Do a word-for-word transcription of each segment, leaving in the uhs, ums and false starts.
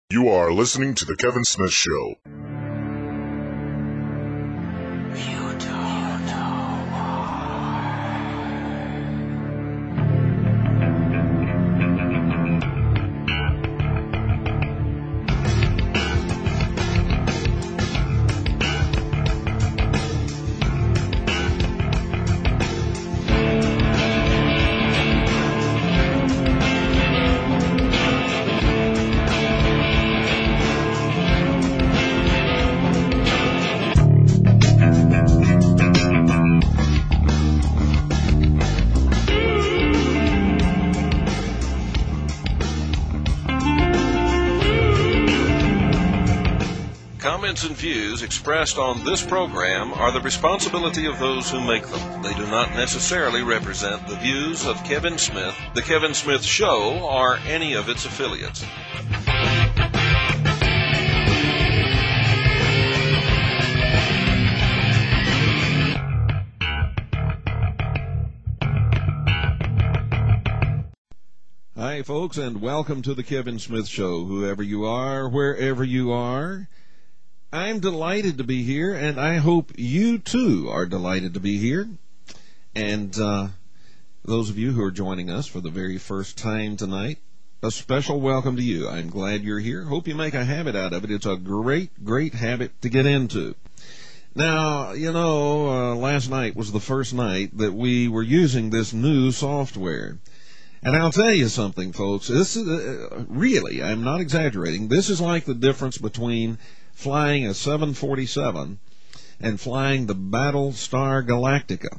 You are listening to The Kevin Smith Show. Comments and views expressed on this program are the responsibility of those who make them. They do not necessarily represent the views of Kevin Smith, The Kevin Smith Show, or any of its affiliates. Hi, folks, and welcome to The Kevin Smith Show. Whoever you are, wherever you are, I'm delighted to be here, and I hope you, too, are delighted to be here. And uh, those of you who are joining us for the very first time tonight, a special welcome to you. I'm glad you're here. Hope you make a habit out of it. It's a great, great habit to get into. Now, you know, uh, last night was the first night that we were using this new software. And I'll tell you something, folks. This is uh, really, I'm not exaggerating, this is like the difference between flying a seven forty-seven and flying the Battlestar Galactica.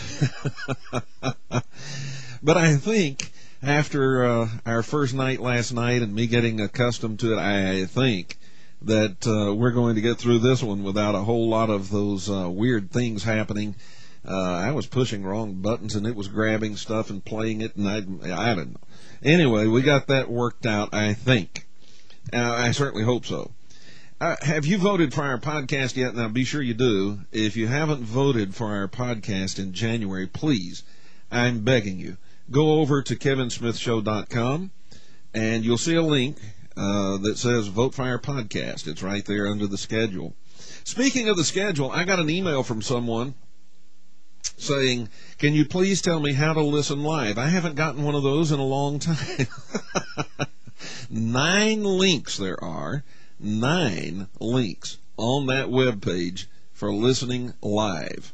But I think after uh, our first night last night and me getting accustomed to it, I think that uh, we're going to get through this one without a whole lot of those uh, weird things happening. Uh, I was pushing wrong buttons and it was grabbing stuff and playing it, and I, I don't know. Anyway, we got that worked out, I think. Uh, I certainly hope so. Uh, have you voted for our podcast yet? Now, be sure you do. If you haven't voted for our podcast in January, please, I'm begging you, go over to kevin smith show dot com, and you'll see a link uh, that says Vote for Our Podcast. It's right there under the schedule. Speaking of the schedule, I got an email from someone saying, can you please tell me how to listen live? I haven't gotten one of those in a long time. Nine links there are. Nine links on that web page for listening live.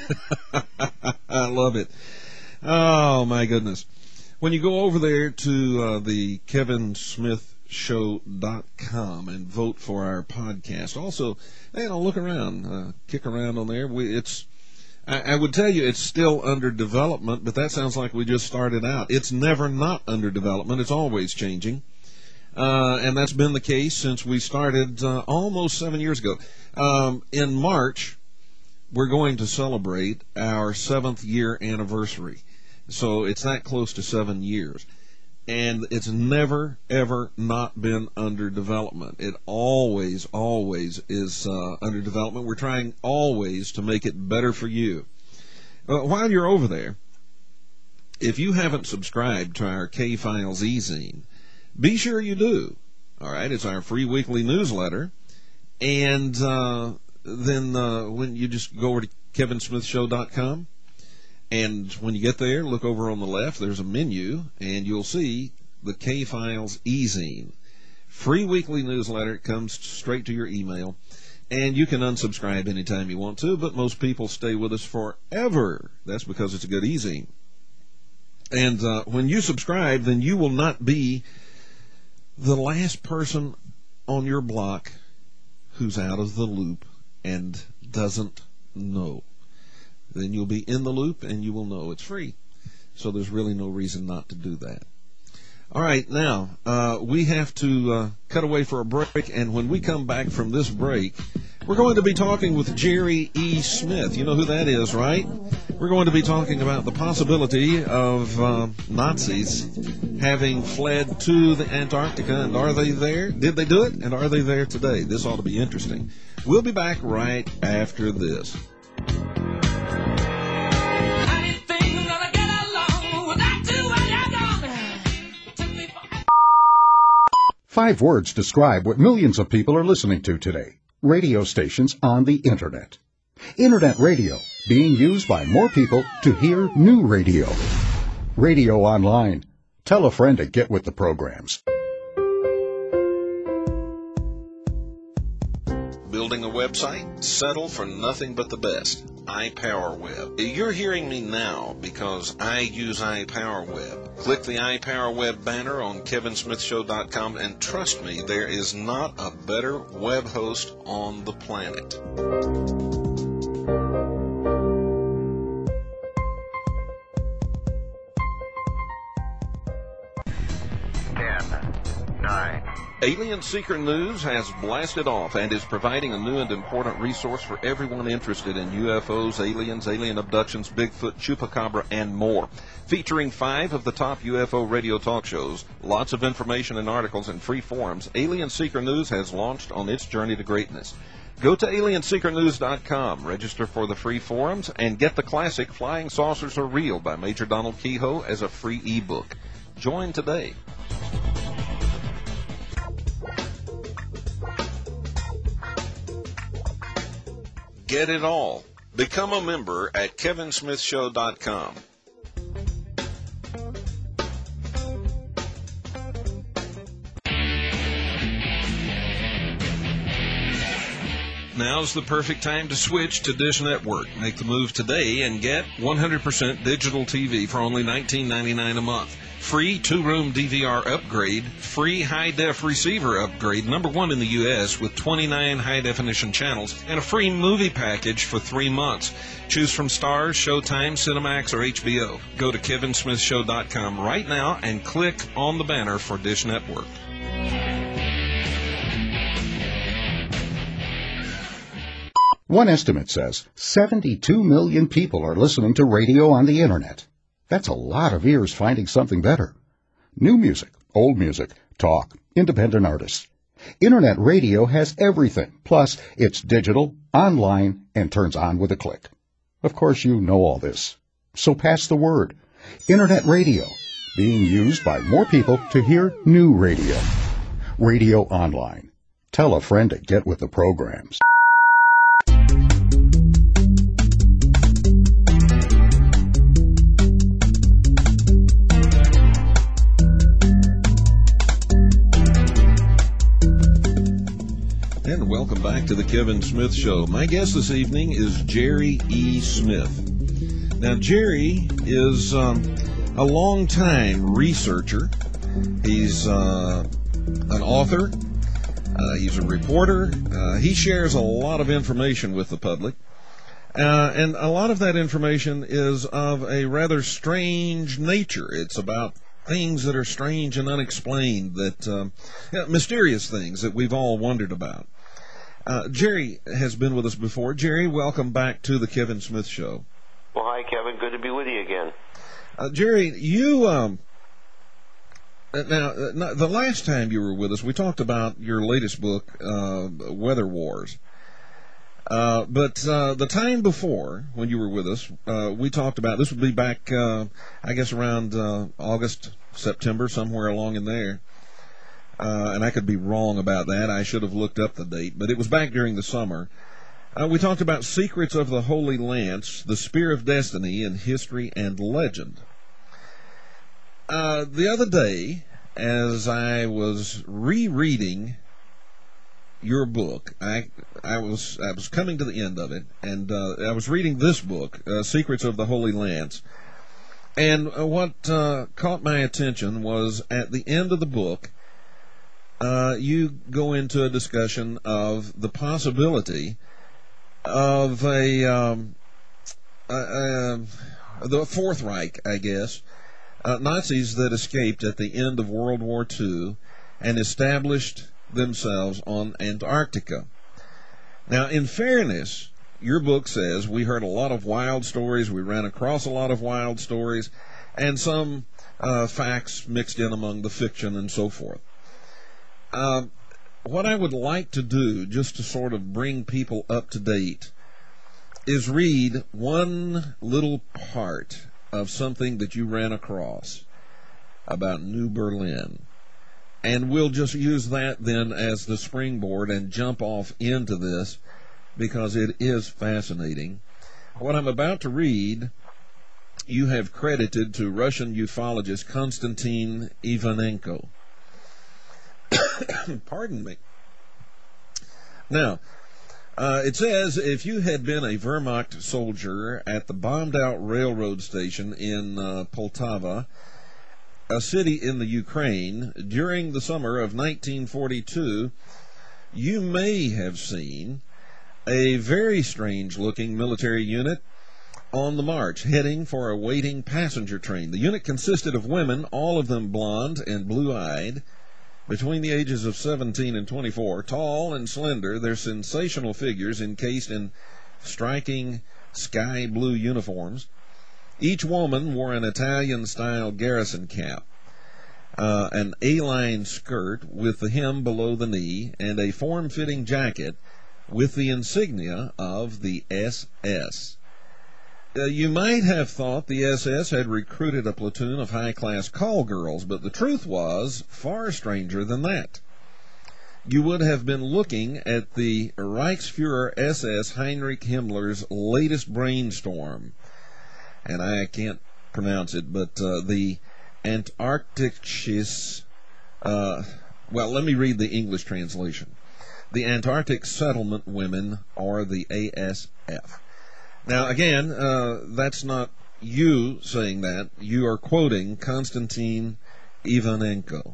I love it. Oh, my goodness. When you go over there to uh, the kevin smith show dot com and vote for our podcast, also, you know, look around, uh, kick around on there. We, it's, I, I would tell you it's still under development, but that sounds like we just started out. It's never not under development. It's always changing. Uh, and that's been the case since we started uh, almost seven years ago. Um, in March, we're going to celebrate our seventh year anniversary. So it's that close to seven years. And it's never, ever not been under development. It always, always is uh, under development. We're trying always to make it better for you. Uh, while you're over there, if you haven't subscribed to our K-Files e-zine, be sure you do. All right, it's our free weekly newsletter. And uh, then uh, when you just go over to kevin smith show dot com, and when you get there, look over on the left, there's a menu, and you'll see the K-Files e-zine. Free weekly newsletter. It comes straight to your email. And you can unsubscribe anytime you want to, but most people stay with us forever. That's because it's a good e-zine. And uh, when you subscribe, then you will not be the last person on your block who's out of the loop and doesn't know. Then you'll be in the loop and you will know it's free. So there's really no reason not to do that. All right, now, uh, we have to uh, cut away for a break, and when we come back from this break, we're going to be talking with Jerry E. Smith. You know who that is, right? We're going to be talking about the possibility of uh, Nazis having fled to the Antarctica, and are they there? Did they do it? And are they there today? This ought to be interesting. We'll be back right after this. Five words describe what millions of people are listening to today. Radio stations on the Internet. Internet radio, being used by more people to hear new radio. Radio online. Tell a friend to get with the programs. Building a website? Settle for nothing but the best. iPowerWeb. You're hearing me now because I use iPowerWeb. Click the iPowerWeb banner on Kevin Smith Show dot com and trust me, there is not a better web host on the planet. Alien Seeker News has blasted off and is providing a new and important resource for everyone interested in U F Os, aliens, alien abductions, Bigfoot, Chupacabra, and more. Featuring five of the top U F O radio talk shows, lots of information and articles, and free forums, Alien Seeker News has launched on its journey to greatness. Go to Alien Seeker News dot com, register for the free forums, and get the classic Flying Saucers Are Real by Major Donald Kehoe as a free ebook. Join today. Get it all. Become a member at Kevin Smith Show dot com. Now's the perfect time to switch to Dish Network. Make the move today and get one hundred percent digital T V for only nineteen ninety-nine a month. Free two-room D V R upgrade, free high-def receiver upgrade, number one in the U S with twenty-nine high-definition channels, and a free movie package for three months. Choose from Starz, Showtime, Cinemax, or H B O. Go to Kevin Smith Show dot com right now and click on the banner for Dish Network. One estimate says seventy-two million people are listening to radio on the Internet. That's a lot of ears finding something better. New music, old music, talk, independent artists. Internet radio has everything. Plus, it's digital, online, and turns on with a click. Of course, you know all this. So pass the word. Internet radio, being used by more people to hear new radio. Radio online. Tell a friend to get with the programs. And welcome back to the Kevin Smith Show. My guest this evening is Jerry E. Smith. Now, Jerry is um, a long-time researcher. He's uh, an author. Uh, he's a reporter. Uh, he shares a lot of information with the public. Uh, and a lot of that information is of a rather strange nature. It's about things that are strange and unexplained, that um, you know, mysterious things that we've all wondered about. Uh, Jerry has been with us before. Jerry, welcome back to the Kevin Smith Show. Well, hi, Kevin. Good to be with you again. Uh, Jerry, you, um, now, uh, the last time you were with us, we talked about your latest book, uh, Weather Wars. Uh, but uh, the time before, when you were with us, uh, we talked about, this would be back, uh, I guess, around uh, August, September, somewhere along in there. Uh, and I could be wrong about that. I should have looked up the date, but it was back during the summer. Uh, we talked about Secrets of the Holy Lance, the Spear of Destiny in History and Legend. Uh, the other day, as I was rereading your book, I I was I was coming to the end of it, and uh, I was reading this book, uh, Secrets of the Holy Lance. And uh, what uh, caught my attention was at the end of the book, Uh, you go into a discussion of the possibility of a, um, a, a the Fourth Reich, I guess, uh, Nazis that escaped at the end of World War Two and established themselves on Antarctica. Now, in fairness, your book says we heard a lot of wild stories, we ran across a lot of wild stories, and some uh, facts mixed in among the fiction and so forth. Uh, what I would like to do, just to sort of bring people up to date, is read one little part of something that you ran across about New Berlin. And we'll just use that then as the springboard and jump off into this because it is fascinating. What I'm about to read, you have credited to Russian ufologist Konstantin Ivanenko. Pardon me. Now, uh, it says, if you had been a Wehrmacht soldier at the bombed-out railroad station in uh, Poltava, a city in the Ukraine, during the summer of nineteen forty-two, you may have seen a very strange-looking military unit on the march, heading for a waiting passenger train. The unit consisted of women, all of them blonde and blue-eyed, between the ages of seventeen and twenty-four, tall and slender, their sensational figures encased in striking sky blue uniforms. Each woman wore an Italian-style garrison cap, uh, an A-line skirt with the hem below the knee, and a form-fitting jacket with the insignia of the S S. Uh, you might have thought the S S had recruited a platoon of high-class call girls, but the truth was far stranger than that. You would have been looking at the Reichsfuhrer S S Heinrich Himmler's latest brainstorm, and I can't pronounce it, but uh, the Antarktisches, uh, well, let me read the English translation. The Antarctic Settlement Women, or the A S F. Now, again, uh, that's not you saying that. You are quoting Konstantin Ivanenko.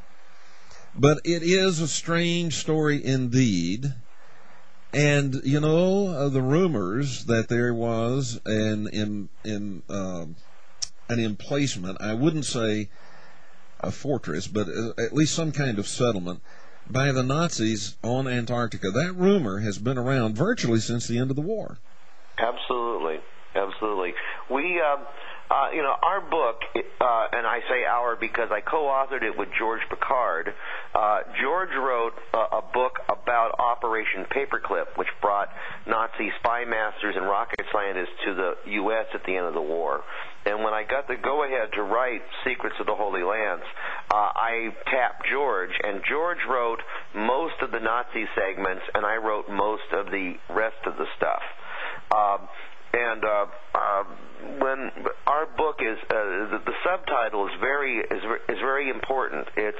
But it is a strange story indeed. And, you know, uh, the rumors that there was an, in, in, uh, an emplacement, I wouldn't say a fortress, but at least some kind of settlement by the Nazis on Antarctica. That rumor has been around virtually since the end of the war. Absolutely, absolutely. We, uh, uh, you know, our book, uh, and I say our because I co-authored it with George Picard. Uh, George wrote a, a book about Operation Paperclip, which brought Nazi spy masters and rocket scientists to the U S at the end of the war. And when I got the go-ahead to write Secrets of the Holy Lands, uh, I tapped George, and George wrote most of the Nazi segments, and I wrote most of the rest of the stuff. Um, and uh, uh, when our book is, uh, the, the subtitle is very is, is very important. It's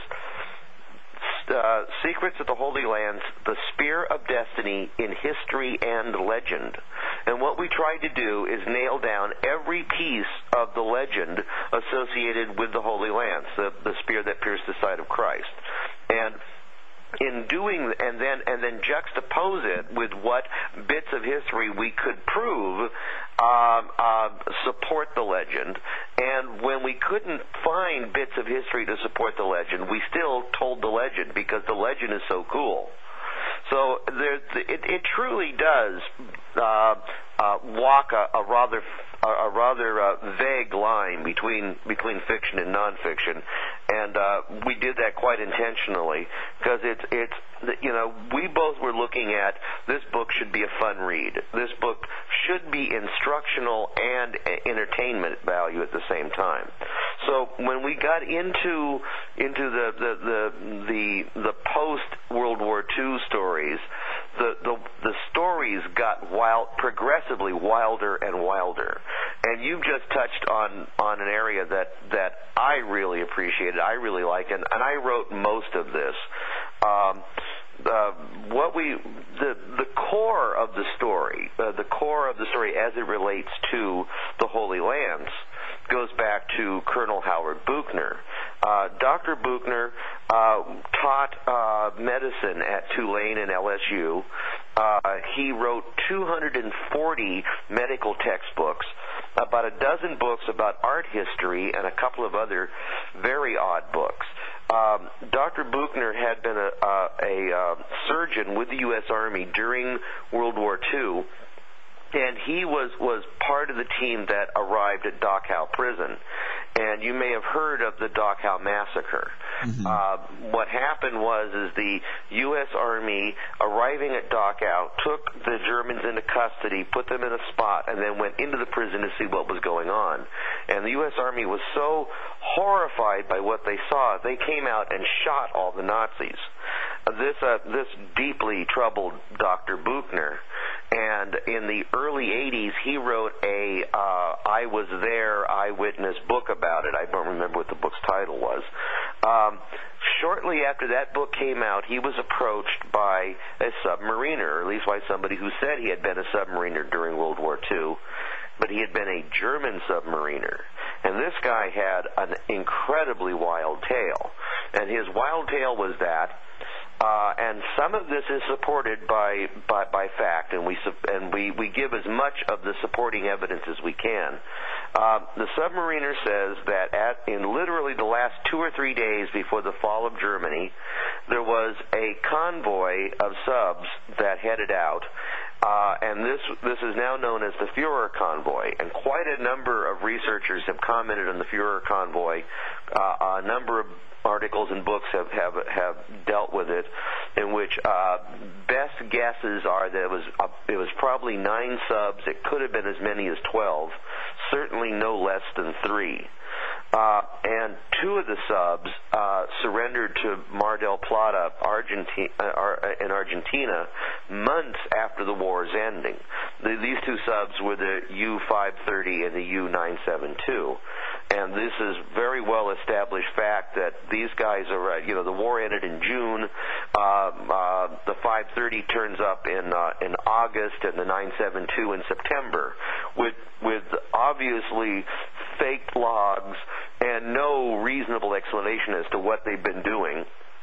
uh, Secrets of the Holy Lands: The Spear of Destiny in History and Legend. And what we tried to do is nail down every piece of the legend associated with the Holy Lands, the, the spear that pierced the side of Christ. And in doing, and then and then juxtapose it with what bits of history we could prove uh, uh, support the legend. And when we couldn't find bits of history to support the legend, we still told the legend because the legend is so cool. So there, it, it truly does uh, uh, walk a, a rather a rather uh, vague line between between fiction and nonfiction, and uh, we did that quite intentionally because it's it's you know we both were looking at this book should be a fun read. This book should be instructional and entertainment value at the same time. So when we got into into the the the the, the post World War Two stories, the, the the stories got wild, progressively wilder and wilder. And you've just touched on, on an area that, that I really appreciated, I really like, and, and I wrote most of this. Um, uh, what we the the core of the story, uh, the core of the story as it relates to the Holy Lands, goes back to Colonel Howard Buchner. Uh, Doctor Buchner uh, taught uh, medicine at Tulane and L S U. Uh, he wrote two hundred forty medical textbooks, about a dozen books about art history, and a couple of other very odd books. Um, Doctor Buchner had been a, a, a uh, surgeon with the U S Army during World War Two. and he was, was part of the team that arrived at Dachau prison. And you may have heard of the Dachau massacre. Mm-hmm. Uh, what happened was is the U S Army, arriving at Dachau, took the Germans into custody, put them in a spot, and then went into the prison to see what was going on. And the U S Army was so horrified by what they saw, they came out and shot all the Nazis. Uh, this uh, this deeply troubled Doctor Buchner, and in the early eighties, he wrote a uh, I Was There eyewitness book about it. I don't remember what the book's title was. Um, shortly after that book came out, he was approached by a submariner, or at least by somebody who said he had been a submariner during World War Two, but he had been a German submariner. And this guy had an incredibly wild tale. And his wild tale was that, uh, and some of this is supported by, by, by fact, and we and we, we give as much of the supporting evidence as we can. Uh, the submariner says that at, in literally the last two or three days before the fall of Germany, there was a convoy of subs that headed out. Uh, and this this is now known as the Fuhrer convoy, and quite a number of researchers have commented on the Fuhrer convoy. Uh, a number of articles and books have, have have dealt with it, in which uh, best guesses are that it was uh, it was probably nine subs. It could have been as many as twelve, certainly no less than three. Uh, and two of the subs uh, surrendered to Mar del Plata, Argentina, uh, in Argentina, months after the war's ending. The, these two subs were the U five thirty and the U nine seventy-two. And this is very well established fact that these guys are, uh, you know, the war ended in June. Uh, uh, the five thirty turns up in uh, in August, and the nine seventy-two in September, with with obviously faked logs and no reasonable explanation as to what they've been doing.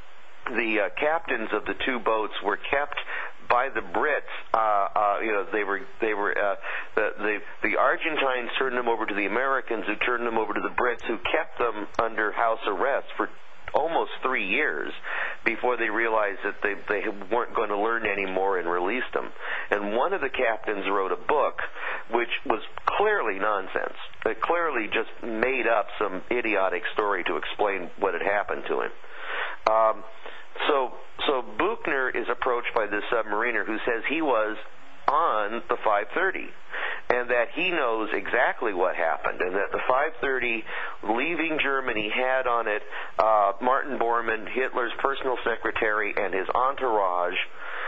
The uh, captains of the two boats were kept by the Brits. Uh, uh, you know, they were they were uh, the, the the Argentines turned them over to the Americans, who turned them over to the Brits, who kept them under house arrest for almost three years before they realized that they they weren't going to learn anymore and released them. And one of the captains wrote a book which was clearly nonsense. It clearly just made up some idiotic story to explain what had happened to him. Um, so so Buchner is approached by this submariner who says he was on the five thirty, and that he knows exactly what happened, and that the five thirty leaving Germany had on it uh, Martin Bormann, Hitler's personal secretary, and his entourage,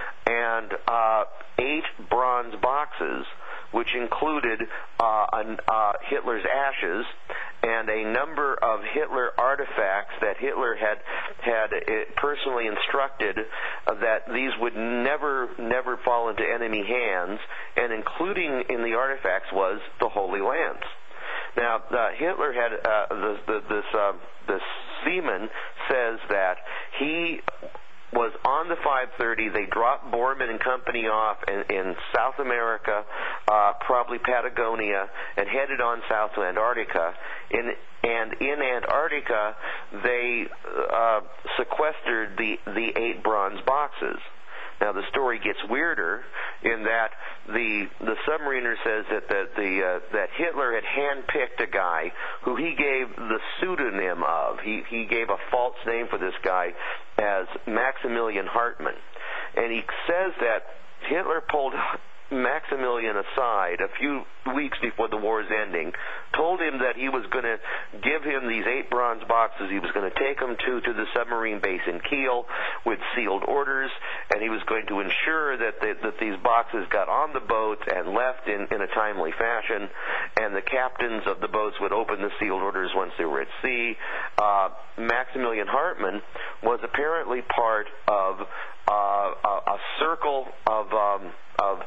and uh, eight bronze boxes, which included uh, an, uh, Hitler's ashes and a number of Hitler artifacts that Hitler had had personally instructed uh, that these would never, never fall into enemy hands, and including in the artifacts was the Holy Lance. Now, uh, Hitler had uh, the, the, this uh, this seaman says that he was on the five thirty. They dropped Bormann and company off in, in South America, uh, probably Patagonia, and headed on south to Antarctica. In, and in Antarctica, they uh, sequestered the, the eight bronze boxes. Now, the story gets weirder in that the the submariner says that that the uh, that Hitler had handpicked a guy who he gave the pseudonym of. He he gave a false name for this guy as Maximilian Hartmann, and he says that Hitler pulled Maximilian aside a few weeks before the war's ending, told him that he was going to give him these eight bronze boxes. He was going to take them to, to the submarine base in Kiel with sealed orders, and he was going to ensure that, they, that these boxes got on the boat and left in, in a timely fashion, and the captains of the boats would open the sealed orders once they were at sea. Uh, Maximilian Hartmann was apparently part of uh, a, a circle of um, of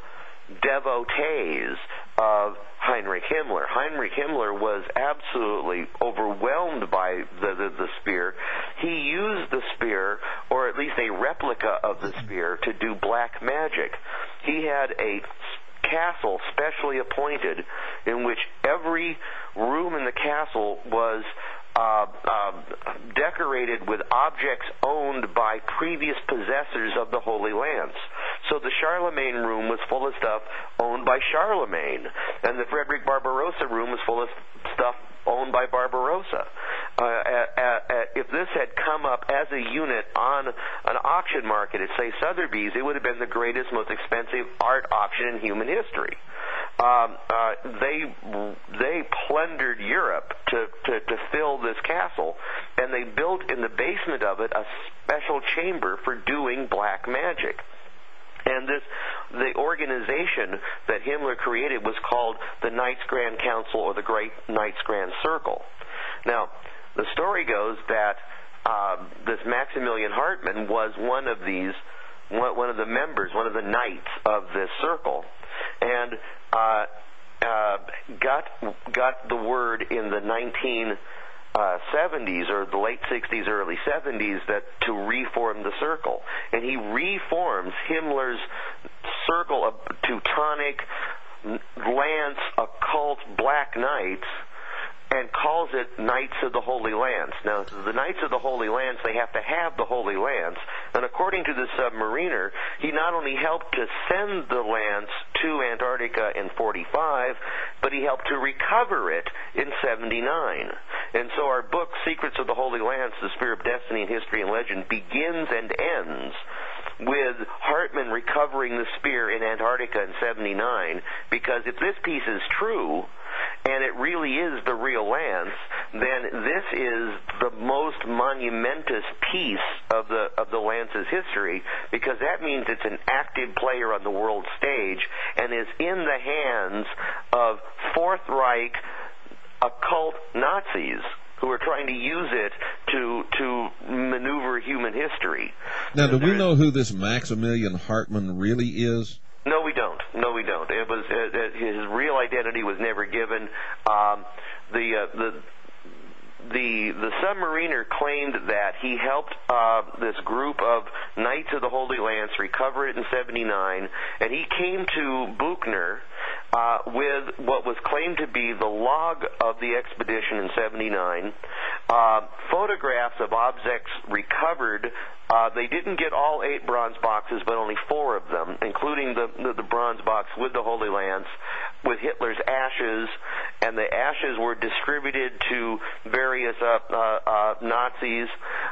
devotees of Heinrich Himmler. Heinrich Himmler was absolutely overwhelmed by the, the, the spear. He used the spear, or at least a replica of the spear, to do black magic. He had a castle specially appointed in which every room in the castle was Uh, uh, decorated with objects owned by previous possessors of the Holy Lance. So the Charlemagne room was full of stuff owned by Charlemagne, and the Frederick Barbarossa room was full of stuff owned by Barbarossa. Uh, uh, uh, if this had come up as a unit on an auction market at, say, Sotheby's, it would have been the greatest, most expensive art auction in human history. Um, uh, they they plundered Europe to, to, to fill this castle, and they built in the basement of it a special chamber for doing black magic. And this, the organization that Himmler created was called the Knights Grand Council, or the Great Knights Grand Circle. Now, the story goes that uh, this Maximilian Hartmann was one of these, one, one of the members, one of the knights of this circle, and uh, uh, got got the word in the nineteen Uh, seventies or the late sixties, early seventies, that to reform the circle. And he reforms Himmler's circle of Teutonic, Lance, occult black knights, and calls it Knights of the Holy Lance. Now, the Knights of the Holy Lance, they have to have the Holy Lance, and according to the submariner, he not only helped to send the lance to Antarctica in forty-five, but he helped to recover it in seventy-nine. And so our book, Secrets of the Holy Lance, The Spear of Destiny in History and Legend, begins and ends with Hartmann recovering the spear in Antarctica in seventy-nine, because if this piece is true, and it really is the real lance, then this is the most monumentous piece of the of the lance's history, because that means it's an active player on the world stage and is in the hands of Fourth Reich occult Nazis who are trying to use it to to maneuver human history. Now, do we know who this Maximilian Hartmann really is? No, we don't. No, we don't. It was uh, his real identity was never given. Um, the uh, the the the submariner claimed that he helped uh, this group of Knights of the Holy Lance recover it in seventy-nine, and he came to Buchner uh, with what was claimed to be the log of the expedition in seventy-nine, uh, photographs of objects recovered. Uh, they didn't get all eight bronze boxes, but only four of them, including the, the, the bronze box with the Holy Lance, with Hitler's ashes, and the ashes were distributed to various uh, uh, uh, Nazis,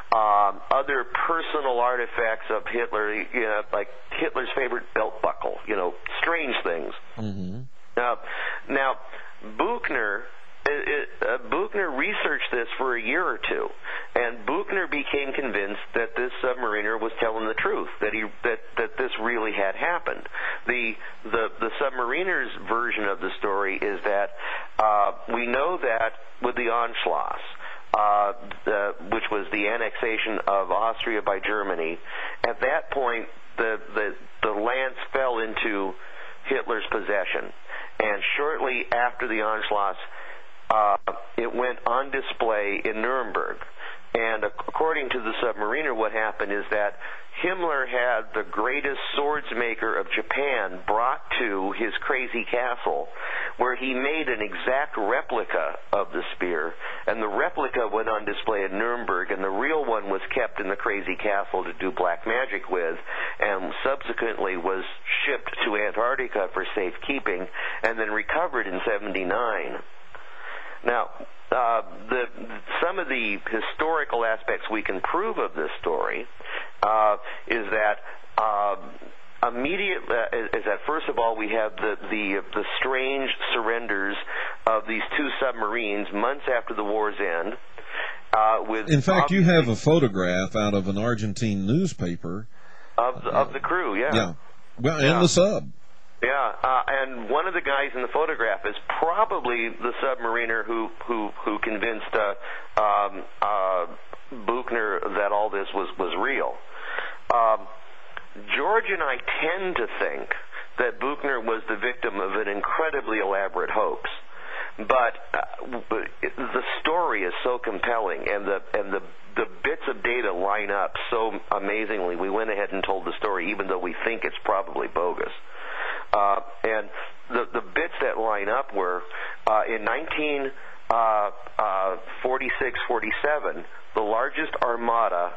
um, other personal artifacts of Hitler, you know, like Hitler's favorite belt buckle, you know, strange things. Mm-hmm. Now, now, Buchner... It, it, uh, Buchner researched this for a year or two, and Buchner became convinced that this submariner was telling the truth, that he that, that this really had happened. The the the submariner's version of the story is that uh, we know that with the Anschluss, uh, the, which was the annexation of Austria by Germany, at that point the the, the lance fell into Hitler's possession, and shortly after the Anschluss, Uh, it went on display in Nuremberg. And according to the submariner, what happened is that Himmler had the greatest swordsmaker of Japan brought to his crazy castle, where he made an exact replica of the spear, and the replica went on display in Nuremberg, and the real one was kept in the crazy castle to do black magic with, and subsequently was shipped to Antarctica for safekeeping, and then recovered in seventy-nine. Now, uh, the, some of the historical aspects we can prove of this story uh, is that uh, immediate uh, is that first of all we have the, the the strange surrenders of these two submarines months after the war's end. Uh, with in fact, you have a photograph out of an Argentine newspaper of the, of the crew, yeah, yeah, well, and yeah. the sub. Yeah, uh, and one of the guys in the photograph is probably the submariner who who who convinced uh, um, uh, Buchner that all this was was real. Um, George and I tend to think that Buchner was the victim of an incredibly elaborate hoax, but uh, the story is so compelling, and the and the the bits of data line up so amazingly. We went ahead and told the story, even though we think it's probably bogus. Uh, and the, the bits that line up were, uh, in nineteen forty-six forty-seven, the largest armada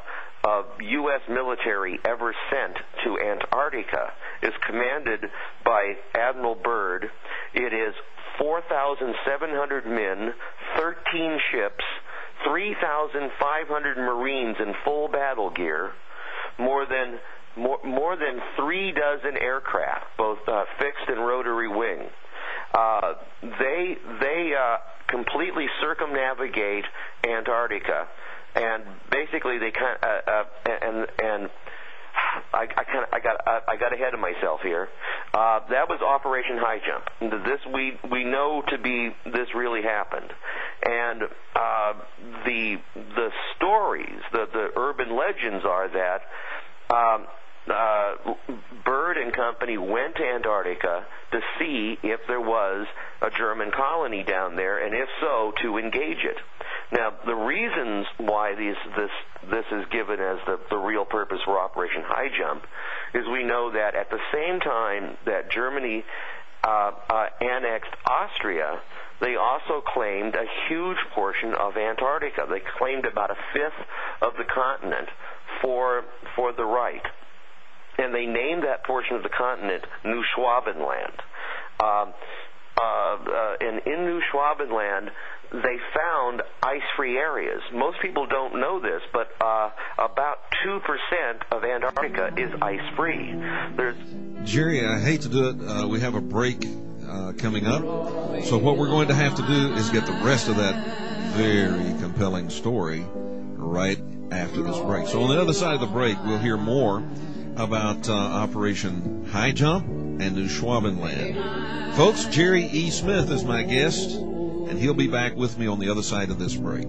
of U S military ever sent to Antarctica is commanded by Admiral Byrd. It is four thousand seven hundred men, thirteen ships, three thousand five hundred Marines in full battle gear, more than more, more than three dozen aircraft, both uh, fixed and rotary wing. Uh, they they uh, completely circumnavigate Antarctica, and basically they kind of, uh, uh, and and I, I kind of I got I, I got ahead of myself here. Uh, that was Operation High Jump. This we we know to be this really happened, and uh, the the stories, the the urban legends are that. Um, Uh, Byrd and company went to Antarctica to see if there was a German colony down there, and if so, to engage it. Now, the reasons why these, this this is given as the, the real purpose for Operation High Jump is we know that at the same time that Germany uh, uh, annexed Austria, they also claimed a huge portion of Antarctica. They claimed about a fifth of the continent for for the Reich. And they named that portion of the continent New Schwabenland. Um, uh, uh, and in New Schwabenland, they found ice-free areas. Most people don't know this, but uh, about two percent of Antarctica is ice-free. There's Jerry, I hate to do it. Uh, we have a break uh, coming up. So what we're going to have to do is get the rest of that very compelling story right after this break. So on the other side of the break, we'll hear more about uh, Operation High Jump and New Schwabenland. Folks, Jerry E. Smith is my guest, and he'll be back with me on the other side of this break.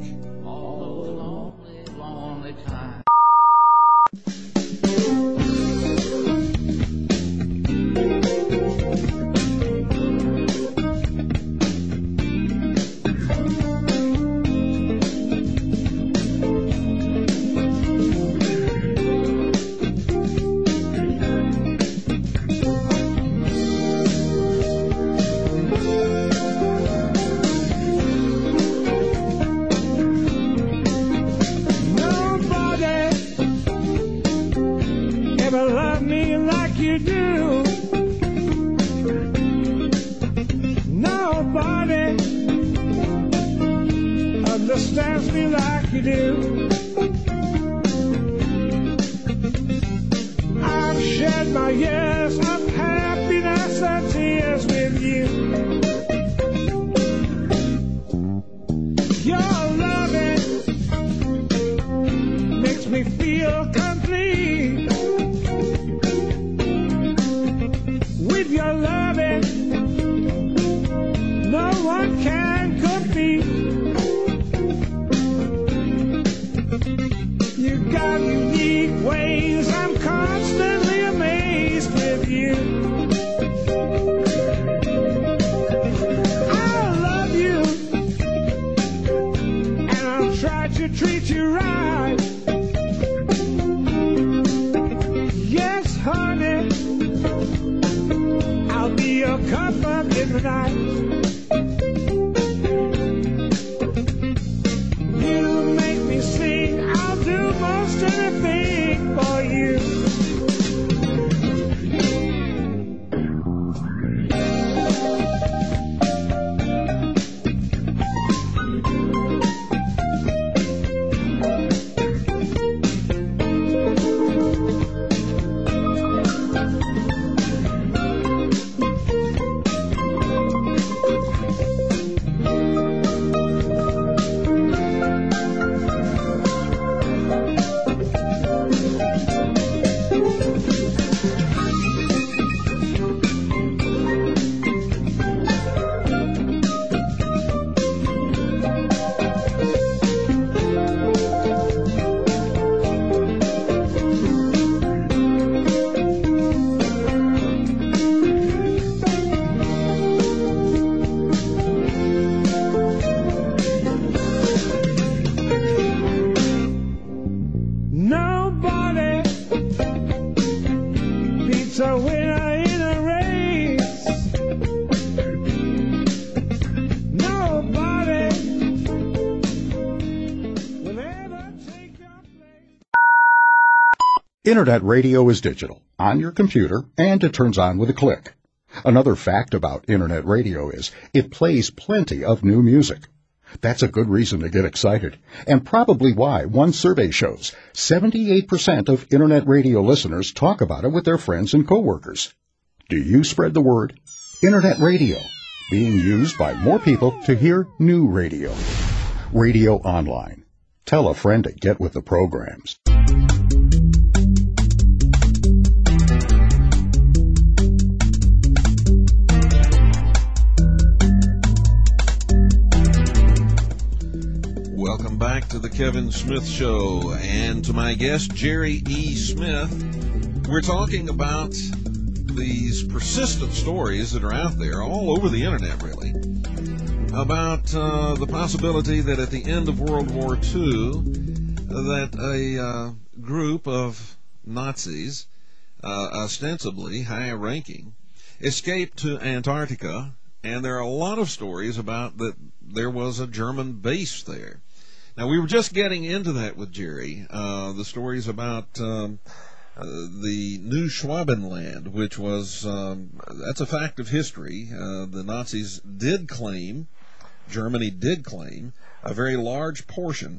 Internet radio is digital, on your computer, and it turns on with a click. Another fact about Internet radio is it plays plenty of new music. That's a good reason to get excited, and probably why one survey shows seventy-eight percent of Internet radio listeners talk about it with their friends and coworkers. Do you spread the word? Internet radio, being used by more people to hear new radio. Radio online. Tell a friend to get with the programs. Welcome back to the Kevin Smith Show, and to my guest, Jerry E. Smith. We're talking about these persistent stories that are out there all over the internet, really, about uh, the possibility that at the end of World War Two, that a uh, group of Nazis, uh, ostensibly high-ranking, escaped to Antarctica, and there are a lot of stories about that there was a German base there. Now, we were just getting into that with Jerry, uh, the stories about um, uh, the New Schwabenland, which was, um, that's a fact of history. Uh, the Nazis did claim, Germany did claim, a very large portion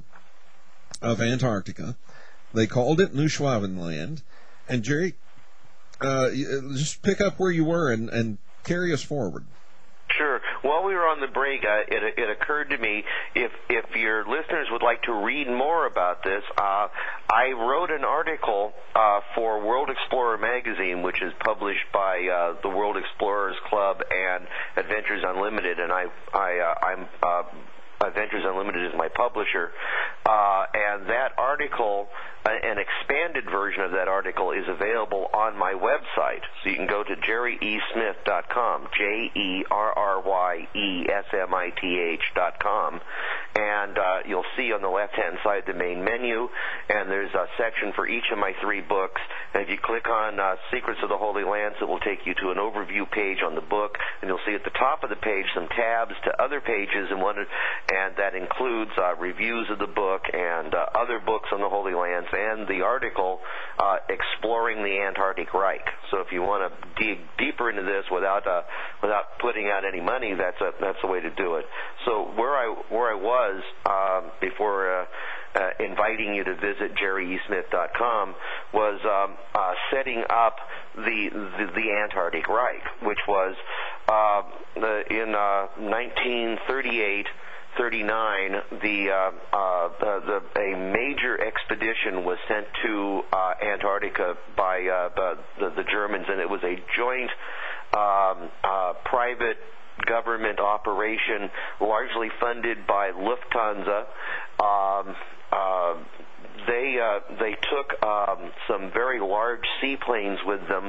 of Antarctica. They called it New Schwabenland. And Jerry, uh, just pick up where you were and, and carry us forward. Sure. While we were on the break, uh, it, it occurred to me, if if your listeners would like to read more about this, uh, I wrote an article uh, for World Explorer magazine, which is published by uh, the World Explorers Club and Adventures Unlimited, and I, I, uh, I'm uh, Adventures Unlimited is my publisher, uh, and that article, uh, an expanded version of that article, is available on my website. So you can go to jerry e smith dot com, J E R R Y E S M I T H dot com, and uh, you'll see on the left-hand side the main menu, and there's a section for each of my three books. And if you click on uh, Secrets of the Holy Lands, it will take you to an overview page on the book, and you'll see at the top of the page some tabs to other pages, and one. And that includes uh, reviews of the book and uh, other books on the Holy Lands and the article uh, Exploring the Antarctic Reich. So if you want to dig deeper into this without uh, without putting out any money, that's a, that's the way to do it. So where I where I was uh, before uh, uh, inviting you to visit jerry e smith dot com was um, uh, setting up the, the the Antarctic Reich, which was uh, the, in uh, nineteen thirty-eight. thirty-nine, the, uh, uh, the, the a major expedition was sent to uh, Antarctica by uh, the, the the Germans, and it was a joint um, uh, private government operation, largely funded by Lufthansa. Um, uh, they uh, they took um, some very large seaplanes with them,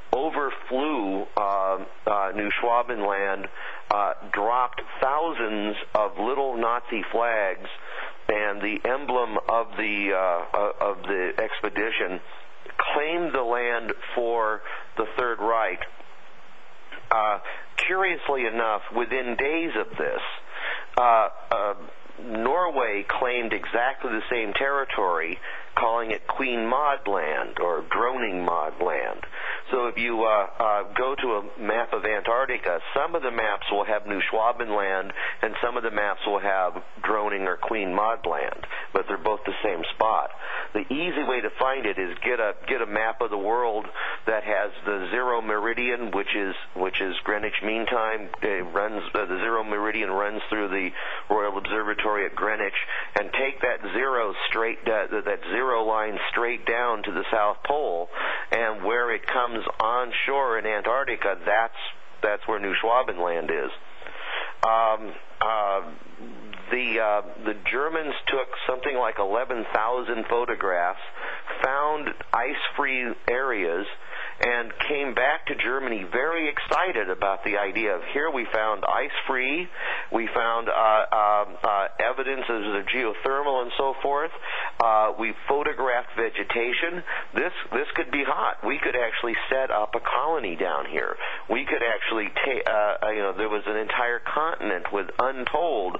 overflew uh, uh, New Schwabenland, uh, dropped thousands of little Nazi flags, and the emblem of the uh, of the expedition claimed the land for the Third Reich. Uh, curiously enough, within days of this, uh, uh, Norway claimed exactly the same territory, calling it Queen Maud Land or Droning Maud Land. So if you uh, uh, go to a map of Antarctica, some of the maps will have New Schwabenland, and some of the maps will have Droning or Queen Maud Land, but they're both the same spot. The easy way to find it is get a get a map of the world that has the zero meridian, which is which is Greenwich Mean Time. It runs uh, the zero meridian runs through the Royal Observatory at Greenwich, and take that zero straight uh, that zero line straight down to the South Pole, and where it comes onshore in Antarctica, that's that's where New Schwabenland is. Um, uh, the uh, the Germans took something like eleven thousand photographs, found ice-free areas, and came back to Germany very excited about the idea of, here we found ice-free, we found uh, uh, uh, evidence of the geothermal and so forth, uh, we photographed vegetation. This this could be hot. We could actually set up a colony down here. We could actually take, uh, you know, there was an entire continent with untold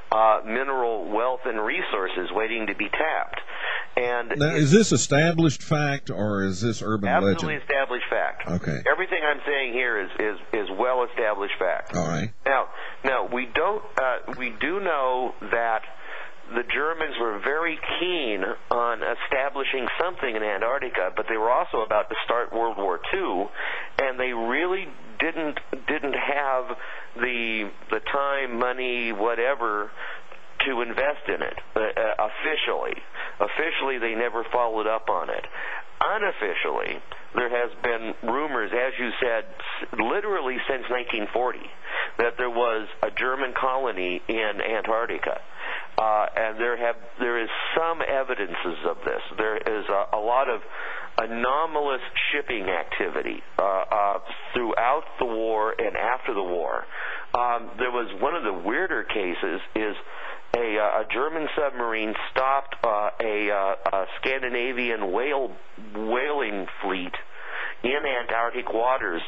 uh, mineral wealth and resources waiting to be tapped. And now, is this established fact or is this urban absolutely legend? established fact. Okay. Everything I'm saying here is is, is well established fact. All right. Now, now we don't uh, we do know that the Germans were very keen on establishing something in Antarctica, but they were also about to start World War Two, and they really didn't didn't have the the time, money, whatever, to invest in it uh, uh, officially. Officially, they never followed up on it. Unofficially, there has been rumors, as you said, literally since nineteen forty, that there was a German colony in Antarctica. Uh, and there have there is some evidences of this. There is a, a lot of anomalous shipping activity uh, uh, throughout the war and after the war. Um, there was one of the weirder cases is a, uh, a German submarine stopped uh, a, uh, a Scandinavian whale whaling fleet in Antarctic waters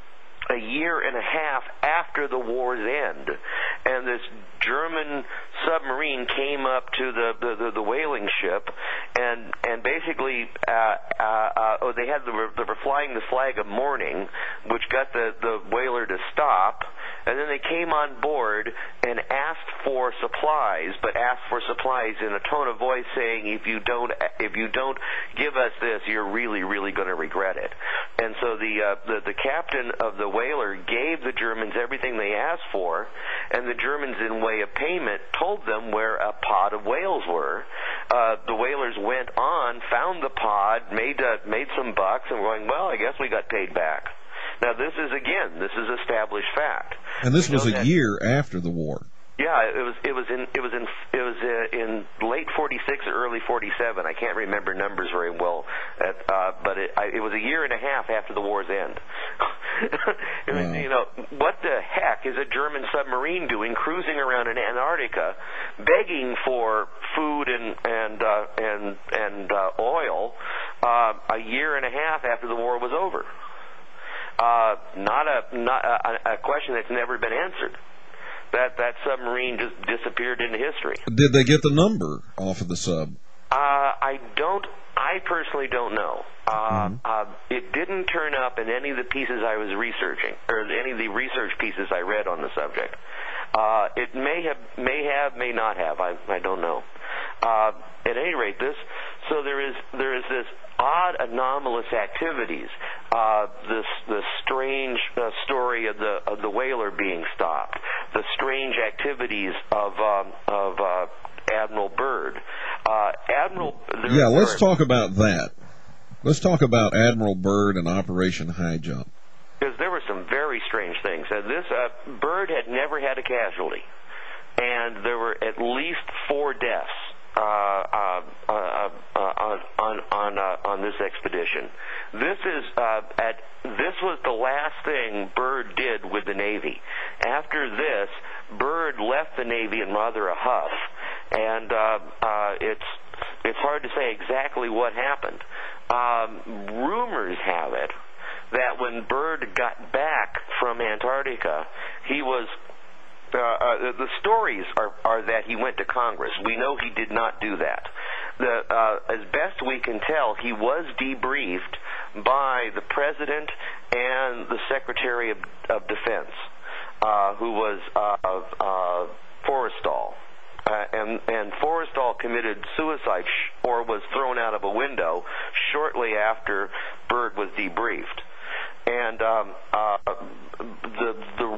a year and a half after the war's end, and this German submarine came up to the the, the, the whaling ship, and and basically uh, uh, uh, oh, they had the they were flying the flag of mourning, which got the the whaler to stop, and then they came on board and asked for supplies, but asked for supplies in a tone of voice saying, if you don't if you don't give us this, you're really really going to regret it. And so the uh, the the captain of the whaler gave the Germans everything they asked for, and the Germans, in way of payment, told them where a pod of whales were. Uh, the whalers went on, found the pod, made uh, made some bucks, and were going, well, I guess we got paid back. Now, this is, again, this is established fact. And this We was know a that- year after the war. Yeah, it was it was in it was in it was uh, in late forty-six or early forty-seven. I can't remember numbers very well, at, uh, but it, I, it was a year and a half after the war's end. I mean, Wow. You know, what the heck is a German submarine doing cruising around in Antarctica, begging for food and and uh, and and uh, oil uh, a year and a half after the war was over? Uh, not a not a, a question that's never been answered. That that submarine just disappeared into history. Did they get the number off of the sub? Uh, I don't. I personally don't know. Uh, Mm-hmm. uh, it didn't turn up in any of the pieces I was researching, or any of the research pieces I read on the subject. Uh, it may have, may have, may not have. I, I don't know. Uh, at any rate, this. So there is there is this odd anomalous activities. Uh, this the strange uh, story of the of the whaler being stopped. The strange activities of um, of uh, Admiral Byrd. Uh, Admiral. there- Yeah, let's there- talk about that. Let's talk about Admiral Byrd and Operation High Jump. Because there were some very strange things. Uh, this uh, Byrd had never had a casualty, and there were at least four deaths uh, uh, uh, uh, on on on, uh, on this expedition. This is uh, at this was the last thing Byrd did with the Navy. After this, Byrd left the Navy in rather a huff, and uh, uh, it's it's hard to say exactly what happened. Um, rumors have it that when Byrd got back from Antarctica, he was, uh, uh, the stories are, are that he went to Congress. We know he did not do that. The, uh, as best we can tell, he was debriefed by the President and the Secretary of, of Defense, uh, who was uh, uh, Forrestal. Uh, and, and Forrestal committed suicide sh- or was thrown out of a window shortly after Byrd was debriefed. And um, uh, the, the,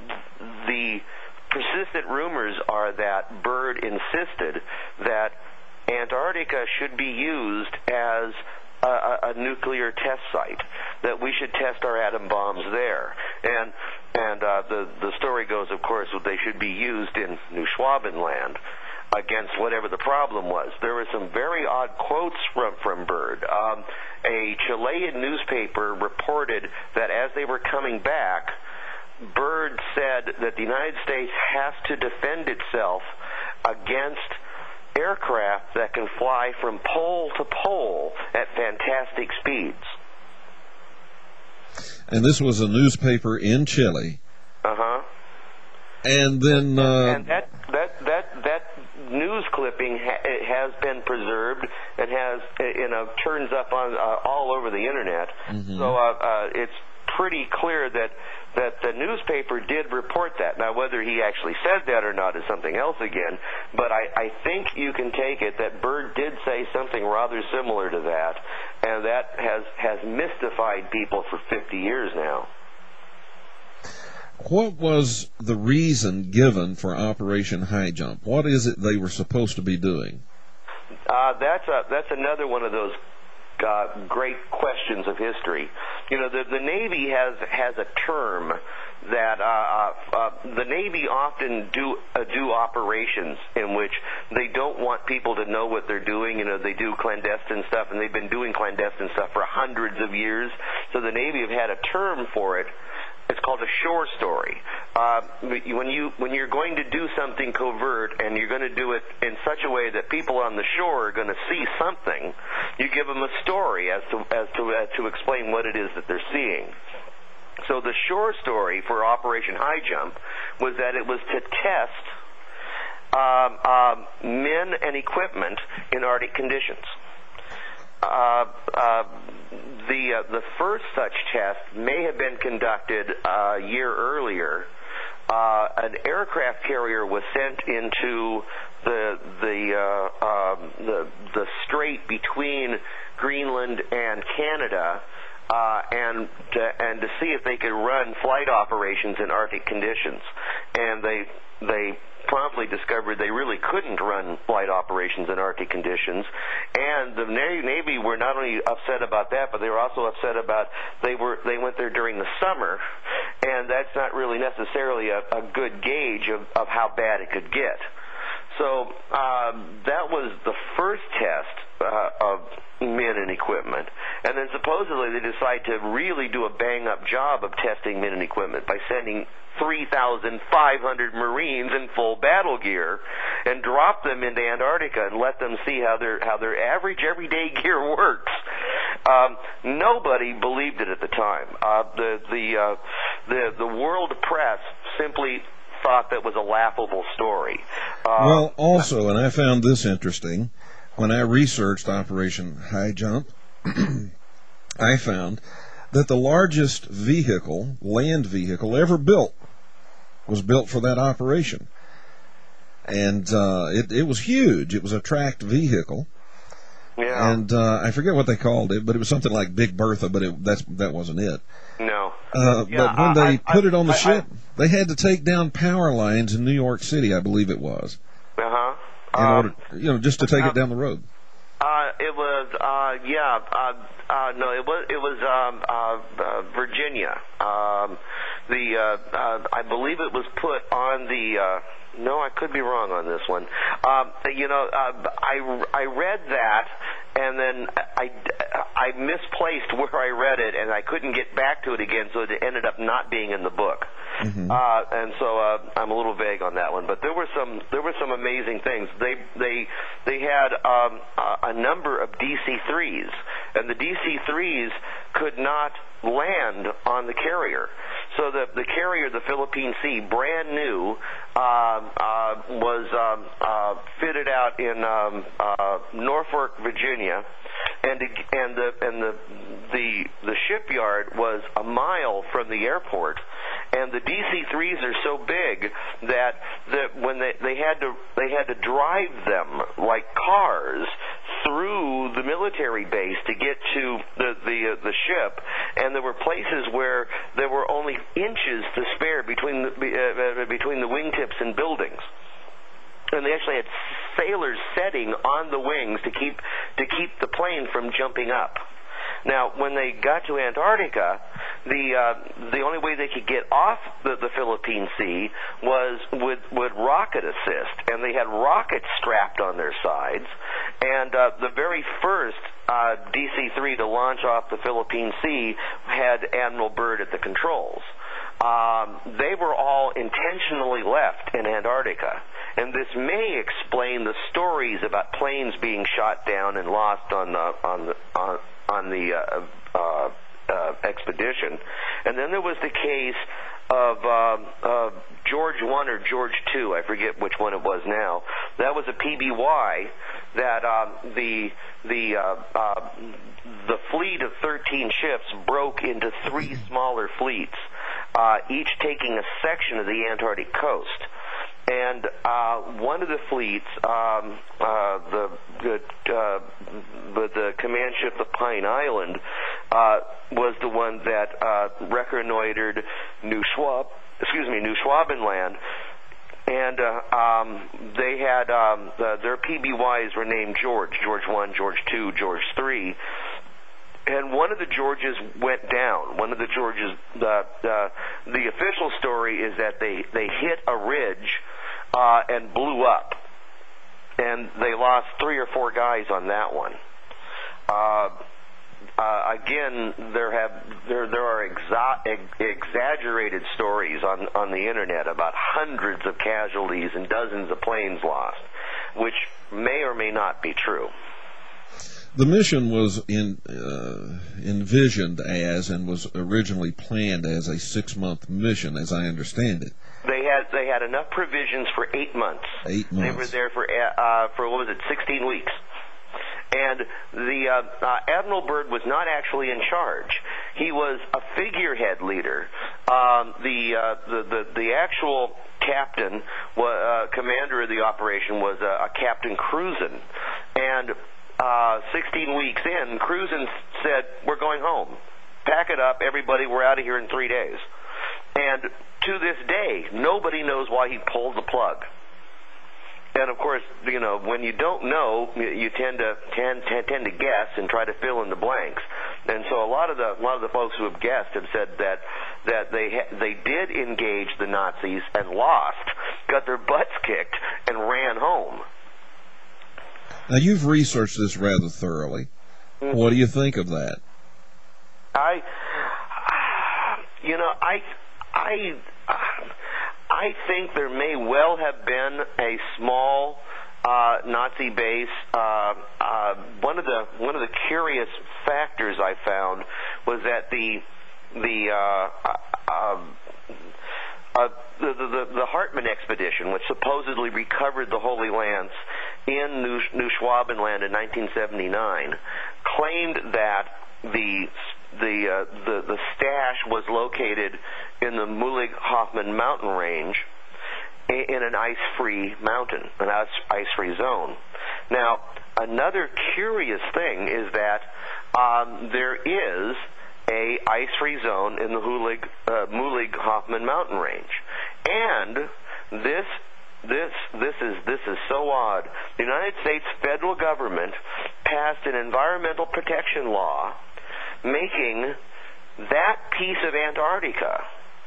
the persistent rumors are that Byrd insisted that Antarctica should be used as a, a, a nuclear test site, that we should test our atom bombs there. And and uh, the, the story goes, of course, that they should be used in New Schwabenland against whatever the problem was. There were some very odd quotes from, from Byrd. Um, a Chilean newspaper reported that as they were coming back, Byrd said that the United States has to defend itself against aircraft that can fly from pole to pole at fantastic speeds. And this was a newspaper in Chile. Uh-huh. And then... Uh, and that, that, that, news clipping ha- it has been preserved and has, you know, turns up on uh, all over the internet. Mm-hmm. So uh, uh, it's pretty clear that that the newspaper did report that. Now, whether he actually said that or not is something else again, but I, I think you can take it that Byrd did say something rather similar to that, and that has, has mystified people for fifty years now. What was the reason given for Operation High Jump? What is it they were supposed to be doing? Uh, that's a, that's another one of those Uh, great questions of history. You know, the, the Navy has has a term that uh, uh, uh, the Navy often do uh, do operations in which they don't want people to know what they're doing. You know, they do clandestine stuff, and they've been doing clandestine stuff for hundreds of years. So the Navy have had a term for it. It's called a shore story. Uh, when you when you're going to do something covert and you're going to do it in such a way that people on the shore are going to see something, you give them a story as to as to as to explain what it is that they're seeing. So the shore story for Operation High Jump was that it was to test um, um, men and equipment in Arctic conditions. Uh, uh, the uh, the first such test may have been conducted uh, a year earlier. Uh, an aircraft carrier was sent into the the, uh, um, the the strait between Greenland and Canada, uh, and to, and to see if they could run flight operations in Arctic conditions, and they they. promptly discovered they really couldn't run flight operations in Arctic conditions, and the Navy were not only upset about that, but they were also upset about they were they went there during the summer, and that's not really necessarily a, a good gauge of, of how bad it could get. So um, that was the first test uh, of men and equipment, and then supposedly they decide to really do a bang-up job of testing men and equipment by sending three thousand five hundred Marines in full battle gear and drop them into Antarctica and let them see how their how their average everyday gear works. Um, nobody believed it at the time. Uh, the the uh, the the world press simply thought that was a laughable story. Uh, well, also, and I found this interesting, when I researched Operation High Jump, I found that the largest vehicle, land vehicle, ever built was built for that operation. And uh, it, it was huge. It was a tracked vehicle. Yeah. And uh, I forget what they called it, but it was something like Big Bertha, but it, that's, that wasn't it. No. Uh, yeah, but when I, they I, put it on the I, ship, I, they had to take down power lines in New York City, I believe it was. Uh-huh. In um, order, you know, just to take uh, it down the road. Uh, it was, uh, yeah, uh, uh, no, it was, it was, um, uh, uh, Virginia. Um, the, uh, uh, I believe it was put on the, uh, no, I could be wrong on this one. Um, you know, uh, I, I read that, and then I, I misplaced where I read it, and I couldn't get back to it again, so it ended up not being in the book. Mm-hmm. Uh, and so uh, I'm a little vague on that one. But there were some there were some amazing things. They they they had um, a, a number of D C threes, and the D C threes could not land on the carrier. So the the carrier, the Philippine Sea, brand new, uh, uh, was um, uh, fitted out in um, uh, Norfolk, Virginia, and and the and the the the shipyard was a mile from the airport. And the D C threes are so big that that when they they had to they had to drive them like cars through the military base to get to the the uh, the ship, and there were places where there were only inches to spare between the uh, between the wingtips and buildings. And they actually had sailors setting on the wings to keep to keep the plane from jumping up. Now, when they got to Antarctica, the uh, the only way they could get off the, the Philippine Sea was with, with rocket assist, and they had rockets strapped on their sides. And uh, the very first uh, D C three to launch off the Philippine Sea had Admiral Byrd at the controls. Um, they were all intentionally left in Antarctica. And this may explain the stories about planes being shot down and lost on the on the on, on the uh, uh, uh, expedition. And then there was the case of um, uh, George one or George two, I forget which one it was now. That was a P B Y that um, the the uh, uh, the fleet of thirteen ships broke into three smaller fleets, uh, each taking a section of the Antarctic coast. And uh, one of the fleets, um, uh, the the, uh, the the command ship, the Pine Island, uh, was the one that uh, reconnoitered New Schwab, excuse me, New Schwabenland, and uh, um, they had um, the, their P B Ys were named George, George one, George two, George three. And one of the Georges went down. One of the Georges, the the, the official story is that they, they hit a ridge uh, and blew up, and they lost three or four guys on that one. Uh, uh, again, there have there there are exa- ex- exaggerated stories on on the internet about hundreds of casualties and dozens of planes lost, which may or may not be true. The mission was in, uh, envisioned as and was originally planned as a six-month mission, as I understand it. They had they had enough provisions for eight months. Eight months. They were there for uh, for what was it, sixteen weeks. And the uh, uh, Admiral Byrd was not actually in charge. He was a figurehead leader. Um, the, uh, the the the actual captain, uh, commander of the operation, was uh, a Captain Cruzen, and Uh, sixteen weeks in, Cruzen said, "We're going home. Pack it up, everybody. We're out of here in three days." And to this day, nobody knows why he pulled the plug. And of course, you know, when you don't know, you tend to tend, tend, tend to guess and try to fill in the blanks. And so a lot of the a lot of the folks who have guessed have said that that they ha- they did engage the Nazis and lost, got their butts kicked, and ran home. Now, you've researched this rather thoroughly. Mm-hmm. What do you think of that? I, you know, I, I, I think there may well have been a small uh, Nazi base. Uh, uh, one of the one of the curious factors I found was that the the uh, uh, Uh, the, the, the Hartmann expedition, which supposedly recovered the Holy Lance in New, New Schwabenland in nineteen seventy-nine, claimed that the the, uh, the the stash was located in the Mulig-Hoffman mountain range in an ice-free mountain, an ice-free zone. Now, another curious thing is that um, there is a ice-free zone in the Hulig, uh, Mulig-Hoffman mountain range, and this this this is this is so odd. The United States federal government passed an environmental protection law making that piece of Antarctica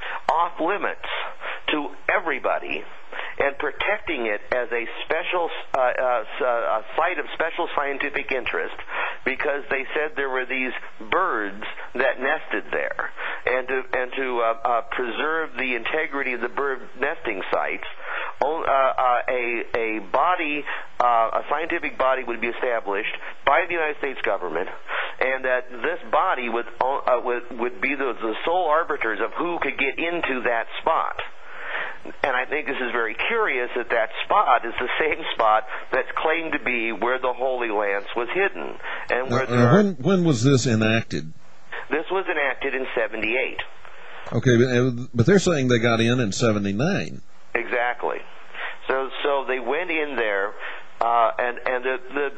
off limits to everybody and protecting it as a special uh, uh, a site of special scientific interest because they said there were these birds that nested there, and to and to uh, uh, preserve the integrity of the bird nesting sites, uh, uh, a a body, uh, a scientific body would be established by the United States government, and that this body would uh, would, would be the, the sole arbiters of who could get into that spot. And I think this is very curious that that spot is the same spot that's claimed to be where the Holy Lance was hidden. And where uh, there when, are, when was this enacted? This was enacted in seventy-eight. Okay, but, but they're saying they got in in seventy-nine. Exactly. So so they went in there, uh, and and the the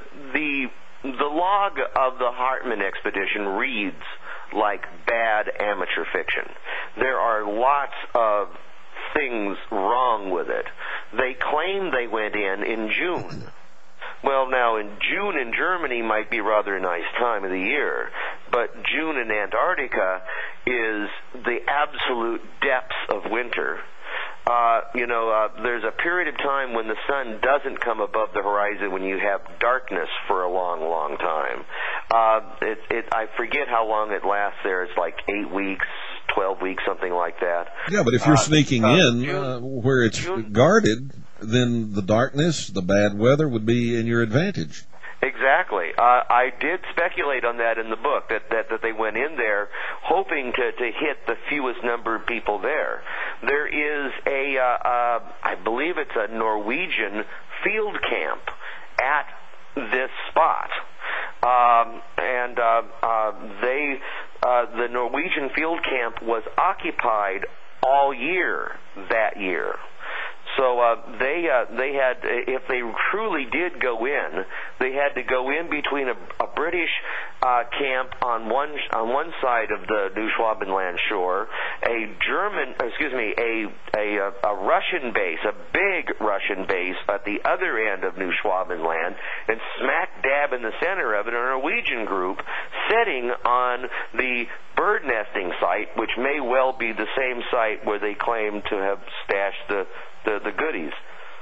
the the log of the Hartmann expedition reads like bad amateur fiction. There are lots of things wrong with it. They claim they went in in June. Well, now, in June in Germany might be rather a nice time of the year, but June in Antarctica is the absolute depths of winter. Uh, you know, uh, there's a period of time when the sun doesn't come above the horizon when you have darkness for a long, long time. Uh, it, it, I forget how long it lasts there. It's like eight weeks, twelve weeks, something like that. Yeah, but if you're uh, sneaking uh, in June, uh, where it's June, guarded, then the darkness, the bad weather would be in your advantage. Exactly. Uh, I did speculate on that in the book, that, that, that they went in there hoping to, to hit the fewest number of people there. There is a, uh, uh, I believe it's a Norwegian field camp at this spot. Um, and uh, uh, they, uh, the Norwegian field camp was occupied all year that year. So uh, they uh, they had, if they truly did go in, they had to go in between a, a British uh, camp on one on one side of the New Schwabenland shore, a German, excuse me, a a, a Russian base, a big Russian base at the other end of New Schwabenland, and smack dab in the center of it, a Norwegian group sitting on the bird nesting site, which may well be the same site where they claim to have stashed the the, the goodies.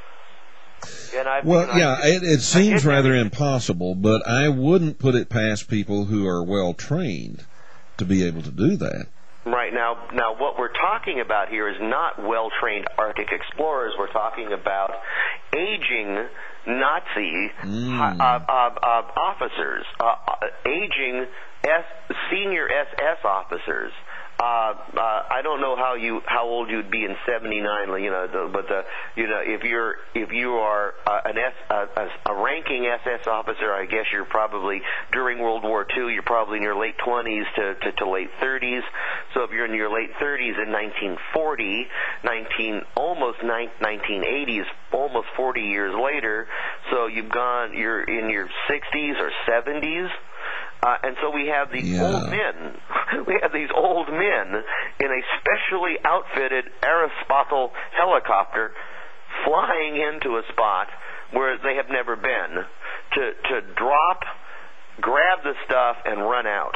And I've, well, you know, yeah, I, it, it seems I rather impossible, but I wouldn't put it past people who are well trained to be able to do that. Right now, now what we're talking about here is not well-trained Arctic explorers. We're talking about aging Nazi Mm. uh, uh, uh, officers, uh, aging S, senior S S officers. Uh, uh, I don't know how you how old you'd be in seventy-nine, you know, the, but the you know if you're if you are uh, an S, uh, a, a ranking S S officer, I guess you're probably during World War Two. You're probably in your late twenties to, to, to late thirties. So if you're in your late thirties in nineteen forty, nineteen almost nineteen eighties, almost forty years later. So you've gone you're in your sixties or seventies. Uh, and so we have these Yeah. old men. We have these old men in a specially outfitted Aristotle helicopter flying into a spot where they have never been to to drop, grab the stuff, and run out.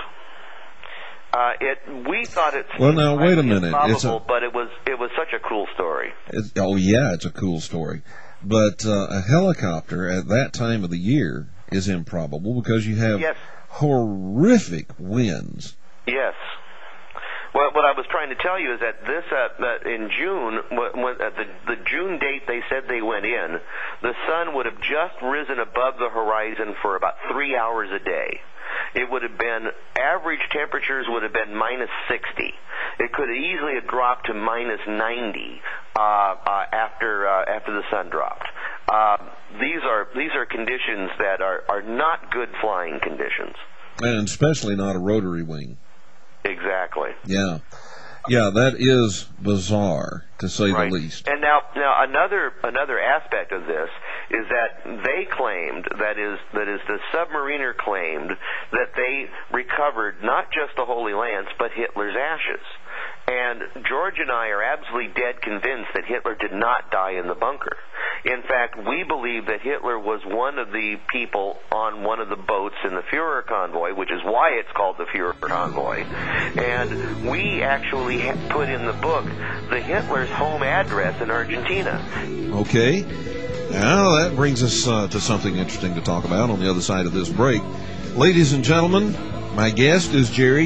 Uh, it we thought it Well, now, wait a minute. improbable, It's a- but it was it was such a cool story. It's, oh, yeah, it's a cool story. But uh, a helicopter at that time of the year is improbable because you have Yes. horrific winds. Yes. Well, what I was trying to tell you is that this, uh, that in June, when, when, at the, the June date they said they went in, the sun would have just risen above the horizon for about three hours a day. It would have been, average temperatures would have been minus sixty. It could have easily have dropped to minus ninety uh, uh, after uh, after the sun dropped. Uh, these are these are conditions that are, are not good flying conditions. And especially not a rotary wing. Exactly. Yeah. Yeah, that is bizarre, to say Right. the least. And now, now another another aspect of this is that they claimed, that is, that is, the submariner claimed that they recovered not just the Holy Lance, but Hitler's ashes. And George and I are absolutely dead convinced that Hitler did not die in the bunker. In fact, we believe that Hitler was one of the people on one of the boats in the Führer convoy, which is why it's called the Führer convoy. And we actually put in the book the Hitler's home address in Argentina. Okay. Now that brings us uh, to something interesting to talk about on the other side of this break. Ladies and gentlemen, my guest is Jerry,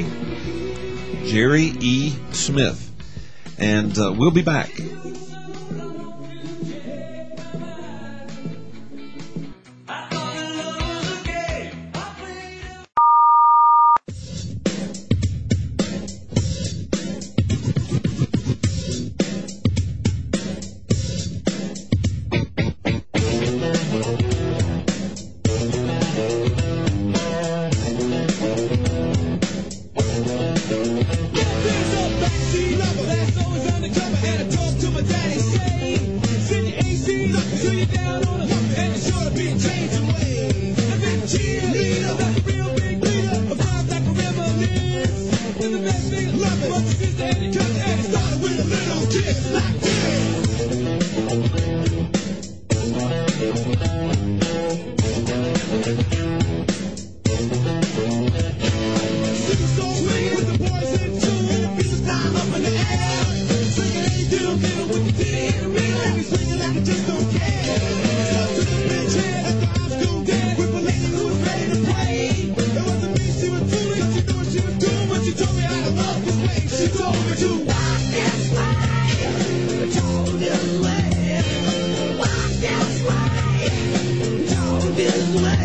Jerry E. Smith. And uh, we'll be back.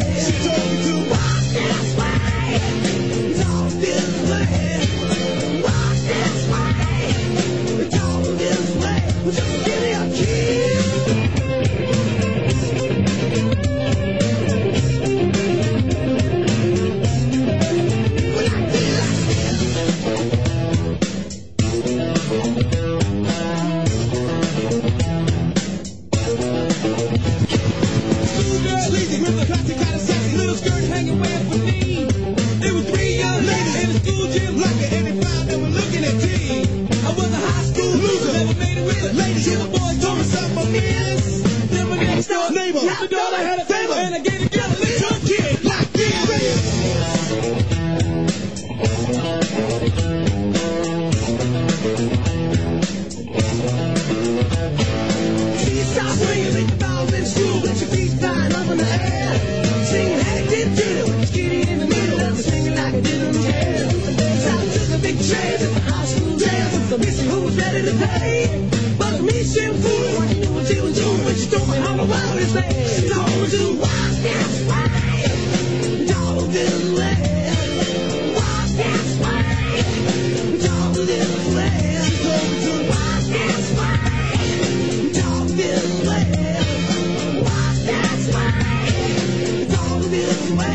She told me to walk this way, talk this way. eighteen. I was a high school loser, never made it with it. Ladies, here the boys told me something for miss. Then my next door neighbor, the daughter had a favor, and I gave the girl a little kid like this. She starts swinging, make the balls in school, with your feet flying up in the air. Singing, hey, did do, with your kitty in the middle, and singing like it didn't care. So I took a big chance at the high school dance, with the missy who was ready to pay. But me, she was fooling, what you knew what she was doing, when she told me how the wild is there. She told me to walk this way, dog this way. Walk this way, dog this way. She told me to walk this way, dog this way. Walk this way, dog this way.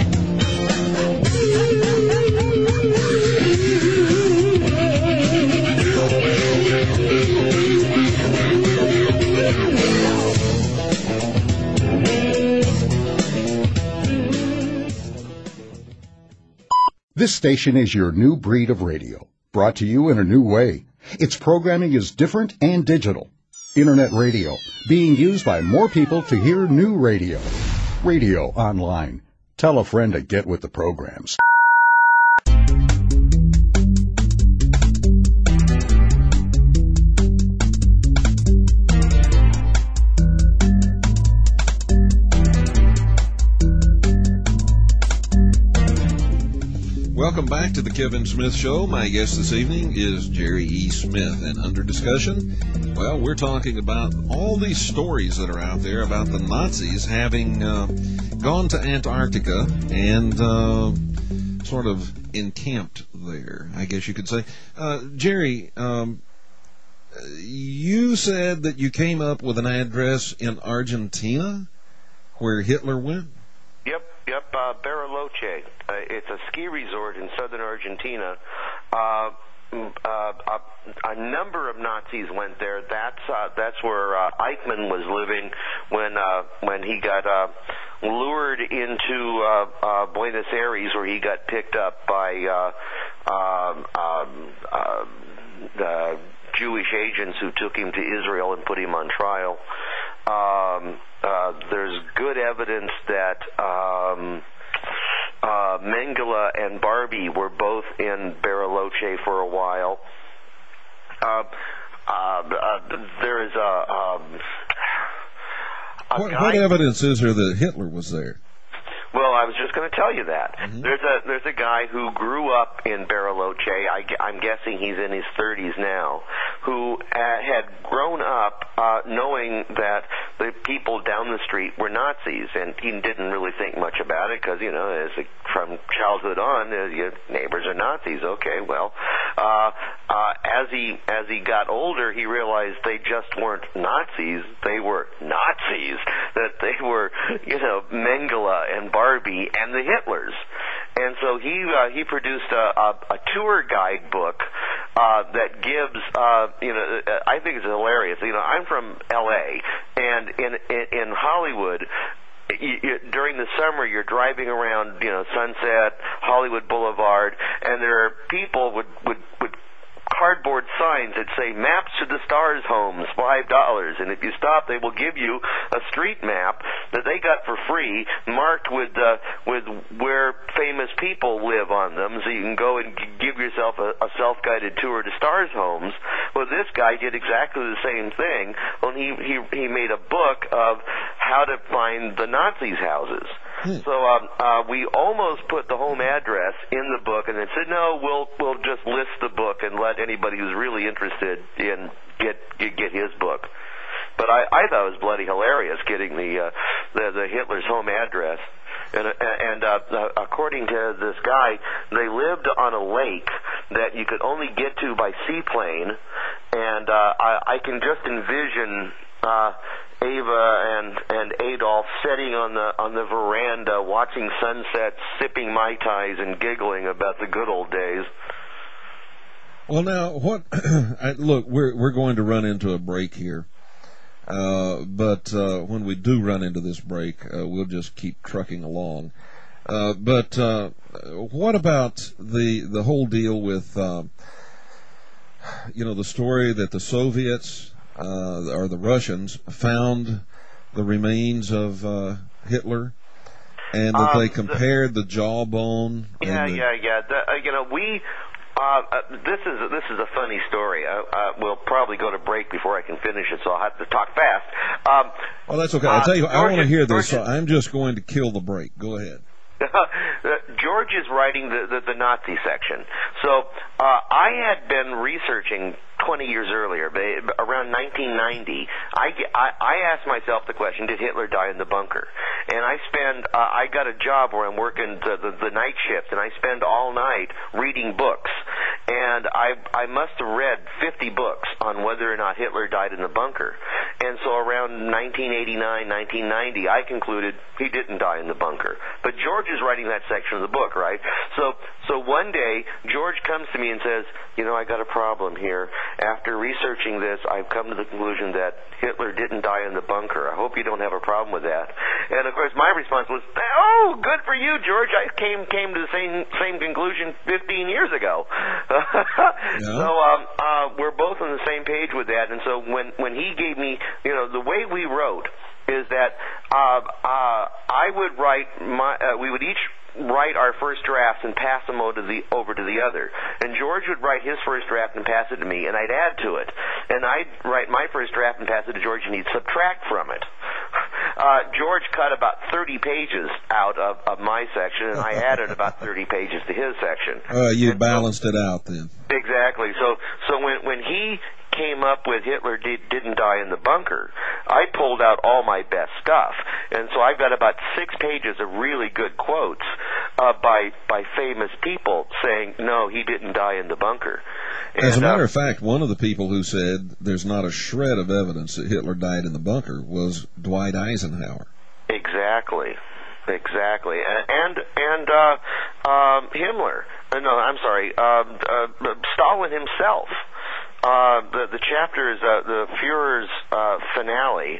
This station is your new breed of radio, brought to you in a new way. Its programming is different and digital. Internet radio, being used by more people to hear new radio. Radio online. Tell a friend to get with the programs. Welcome back to the Kevin Smith Show. My guest this evening is Jerry E. Smith. And under discussion, well, we're talking about all these stories that are out there about the Nazis having uh, gone to Antarctica and uh, sort of encamped there, I guess you could say. Uh, Jerry, um, you said that you came up with an address in Argentina where Hitler went? Yep, yep, uh, Bariloche. Uh, it's a ski resort in southern Argentina. Uh, uh, a, a number of Nazis went there. That's uh, that's where uh, Eichmann was living when uh, when he got uh, lured into uh, uh, Buenos Aires, where he got picked up by uh, um, um, uh, the Jewish agents who took him to Israel and put him on trial. Um, uh, there's good evidence that um, uh, Mengele and Barbie were both in Bariloche for a while. Uh, uh, uh, there is a, um, a what, guy... what evidence is there that Hitler was there? Well, I was just going to tell you that. Mm-hmm. There's a there's a guy who grew up in Bariloche. I, I'm guessing he's in his thirties now, who uh, had grown up uh, knowing that the people down the street were Nazis, and he didn't really think much about it because, you know, as a, from childhood on, uh, your neighbors are Nazis. Okay, well, uh, uh, as he as he got older, he realized they just weren't Nazis; they were Nazis. That they were, you know, Mengele and Barbie and the Hitlers. And so he uh, he produced a, a, a tour guide book uh, that gives, uh, you know, I think it's hilarious. You know, I'm from L A, and in in, in Hollywood, You, you, during the summer, you're driving around, you know, Sunset, Hollywood Boulevard, and there are people with with, with cardboard signs that say "Maps to the Stars Homes, five dollars," and if you stop, they will give you a street map that they got for free, marked with uh, with where famous people live on them, so you can go and g- give yourself a, a self-guided tour to Stars Homes. Well, this guy did exactly the same thing. Well, he he he made a book of how to find the Nazis' houses. Hmm. So um, uh, we almost put the home address in the book, and then said, no, we'll we'll just list the book and let anybody who's really interested in get get, get his book. But I, I thought it was bloody hilarious getting the uh, the, the Hitler's home address. And, and uh, according to this guy, they lived on a lake that you could only get to by seaplane, and uh, I, I can just envision uh, Ava and and Adolf sitting on the on the veranda, watching sunsets, sipping Mai Tais, and giggling about the good old days. Well, now what? I, look, we're we're going to run into a break here. Uh, but uh, when we do run into this break, uh, we'll just keep trucking along. Uh, but uh, what about the the whole deal with uh, you know, the story that the Soviets uh, or the Russians found the remains of uh, Hitler, and that Um, they compared the, the jawbone? Yeah, and the, yeah, yeah. The, uh, you know, we. Uh, uh, this is this is a funny story. Uh, uh, we'll probably go to break before I can finish it, so I'll have to talk fast. Um, well, that's okay. I'll tell you, uh, I want to George- hear this, George- so I'm just going to kill the break. Go ahead. George is writing the, the, the Nazi section. So uh, I had been researching twenty years earlier, around nineteen ninety. I, I, I asked myself the question, did Hitler die in the bunker? And I spend, uh, I got a job where I'm working the, the, the night shift, and I spend all night reading books. And I, I must have read fifty books on whether or not Hitler died in the bunker. And so around nineteen eighty-nine, nineteen ninety, I concluded he didn't die in the bunker. But George is writing that section of the book, right? So, so one day, George comes to me and says, you know, I got a problem here. After researching this, I've come to the conclusion that Hitler didn't die in the bunker. I hope you don't have a problem with that. And of course, my response was, oh, good for you, George. I came came to the same same conclusion fifteen years ago. Yeah. So um, uh, we're both on the same page with that. And so when when he gave me, you know, the way we wrote is that uh, uh, I would write my, uh, we would each write our first drafts and pass them over to the over to the other. And George would write his first draft and pass it to me, and I'd add to it. And I'd write my first draft and pass it to George, and he'd subtract from it. Uh, George cut about thirty pages out of, of my section, and I added about thirty pages to his section. Uh, you And balanced it out then. Exactly. So, so when when he came up with Hitler did, didn't die in the bunker, I pulled out all my best stuff, and so I've got about six pages of really good quotes uh, by by famous people saying no, he didn't die in the bunker. And, As a matter uh, of fact, one of the people who said there's not a shred of evidence that Hitler died in the bunker was Dwight Eisenhower. Exactly. Exactly, and and, and uh, um, Himmler. Uh, no, I'm sorry, um, uh, Stalin himself. Uh, the the chapter is uh, the Führer's uh, finale,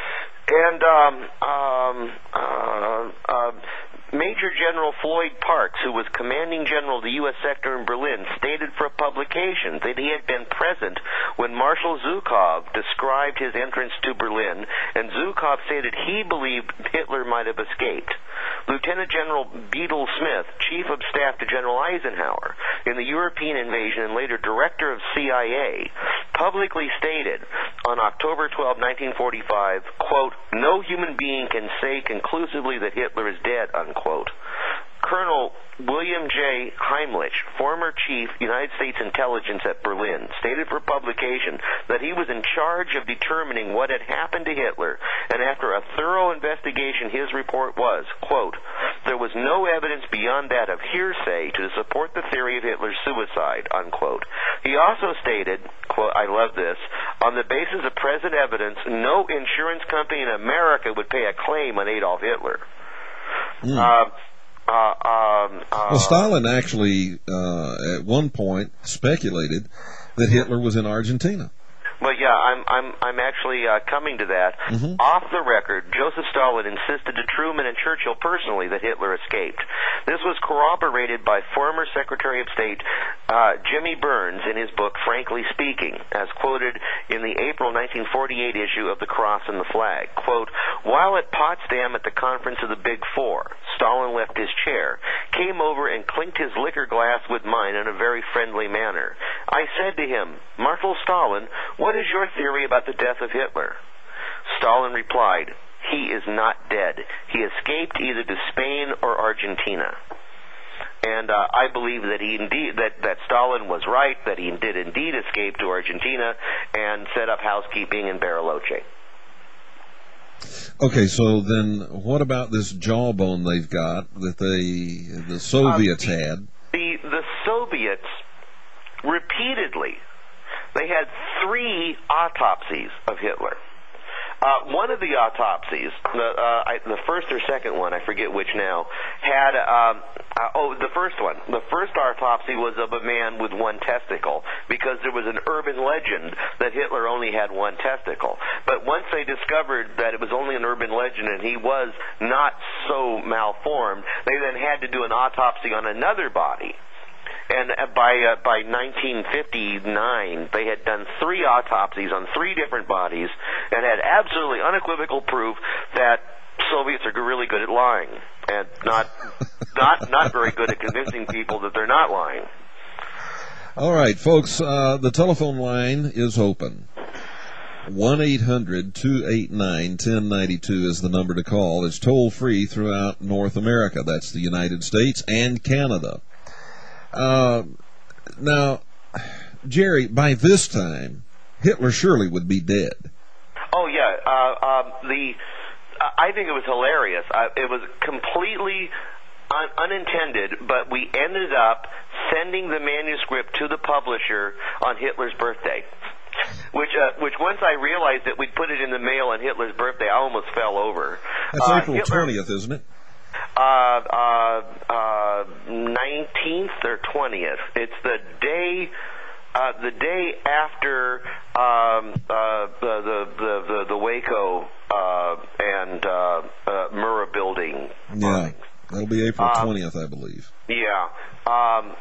and um, um, uh, uh, Major General Floyd Parks, who was commanding general of the U S sector in Berlin, stated for publication that he had been present when Marshal Zhukov described his entrance to Berlin, and Zhukov stated he believed Hitler might have escaped. Lieutenant General Beadle Smith, Chief of Staff to General Eisenhower in the European invasion and later Director of C I A, publicly stated on October twelfth, nineteen forty-five, quote, "No human being can say conclusively that Hitler is dead," unquote. Colonel William J. Heimlich, former chief United States intelligence at Berlin, stated for publication that he was in charge of determining what had happened to Hitler, and after a thorough investigation, his report was, quote, "There was no evidence beyond that of hearsay to support the theory of Hitler's suicide," unquote. He also stated, quote, I love this, "On the basis of present evidence, no insurance company in America would pay a claim on Adolf Hitler." Mm. Uh, Uh, um, uh, Well, Stalin actually, uh, at one point, speculated that Hitler was in Argentina. But yeah, I'm I'm I'm actually uh, coming to that. Mm-hmm. Off the record, Joseph Stalin insisted to Truman and Churchill personally that Hitler escaped. This was corroborated by former Secretary of State uh, Jimmy Burns in his book Frankly Speaking, as quoted in the April nineteen forty-eight issue of The Cross and the Flag. Quote, "While at Potsdam at the conference of the Big Four, Stalin left his chair, came over and clinked his liquor glass with mine in a very friendly manner. I said to him, 'Marshal Stalin, what is your theory about the death of Hitler?' Stalin replied, 'He is not dead. He escaped either to Spain or Argentina.'" And uh, I believe that he indeed that, that Stalin was right, that he did indeed escape to Argentina and set up housekeeping in Bariloche. Okay, so then what about this jawbone they've got that they the Soviets Uh, the, had? The the Soviets repeatedly, they had three autopsies of Hitler. Uh, one of the autopsies, the, uh, I, the first or second one, I forget which now, had, um, uh, oh, the first one. The first autopsy was of a man with one testicle, because there was an urban legend that Hitler only had one testicle. But once they discovered that it was only an urban legend and he was not so malformed, they then had to do an autopsy on another body. and by uh, by nineteen fifty-nine, they had done three autopsies on three different bodies and had absolutely unequivocal proof that Soviets are really good at lying and not not not very good at convincing people that they're not lying. All right, folks, uh, the telephone line is open. one eight hundred two eight nine one oh nine two is the number to call. It's toll-free throughout North America. That's the United States and Canada. Uh, now, Jerry, by this time, Hitler surely would be dead. Oh, yeah. Uh, um, the uh, I think it was hilarious. Uh, it was completely un- unintended, but we ended up sending the manuscript to the publisher on Hitler's birthday. Which, uh, which once I realized that we'd put it in the mail on Hitler's birthday, I almost fell over. That's uh, April twentieth, isn't it? Uh, uh, uh, nineteenth or twentieth. It's the day, uh, the day after um, uh, the, the the the the Waco uh, and uh, uh, Murrah building. Yeah, that'll be April twentieth, um, I believe. Yeah. Um,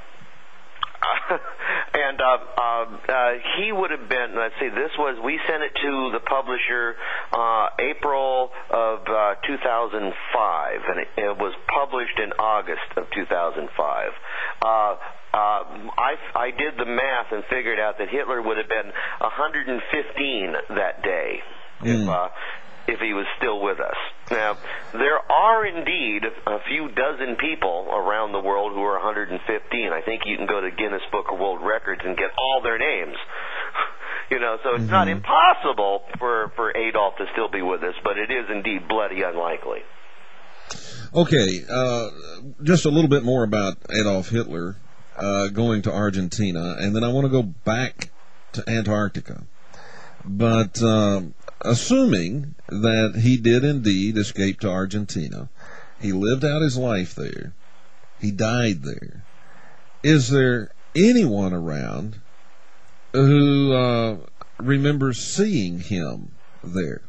and uh, uh, uh, he would have been, let's see, this was, we sent it to the publisher uh, April of uh, two thousand five, and it, it was published in August of two thousand five. Uh, uh, I, I did the math and figured out that Hitler would have been one hundred fifteen that day. Mm. If, uh, if he was still with us. Now, there are indeed a few dozen people around the world who are one hundred fifteen. I think you can go to Guinness Book of World Records and get all their names. You know, so it's mm-hmm. not impossible for, for Adolf to still be with us, but it is indeed bloody unlikely. Okay, uh, just a little bit more about Adolf Hitler uh, going to Argentina, and then I want to go back to Antarctica. But um, assuming that he did indeed escape to Argentina, he lived out his life there, he died there, is there anyone around who uh, remembers seeing him there?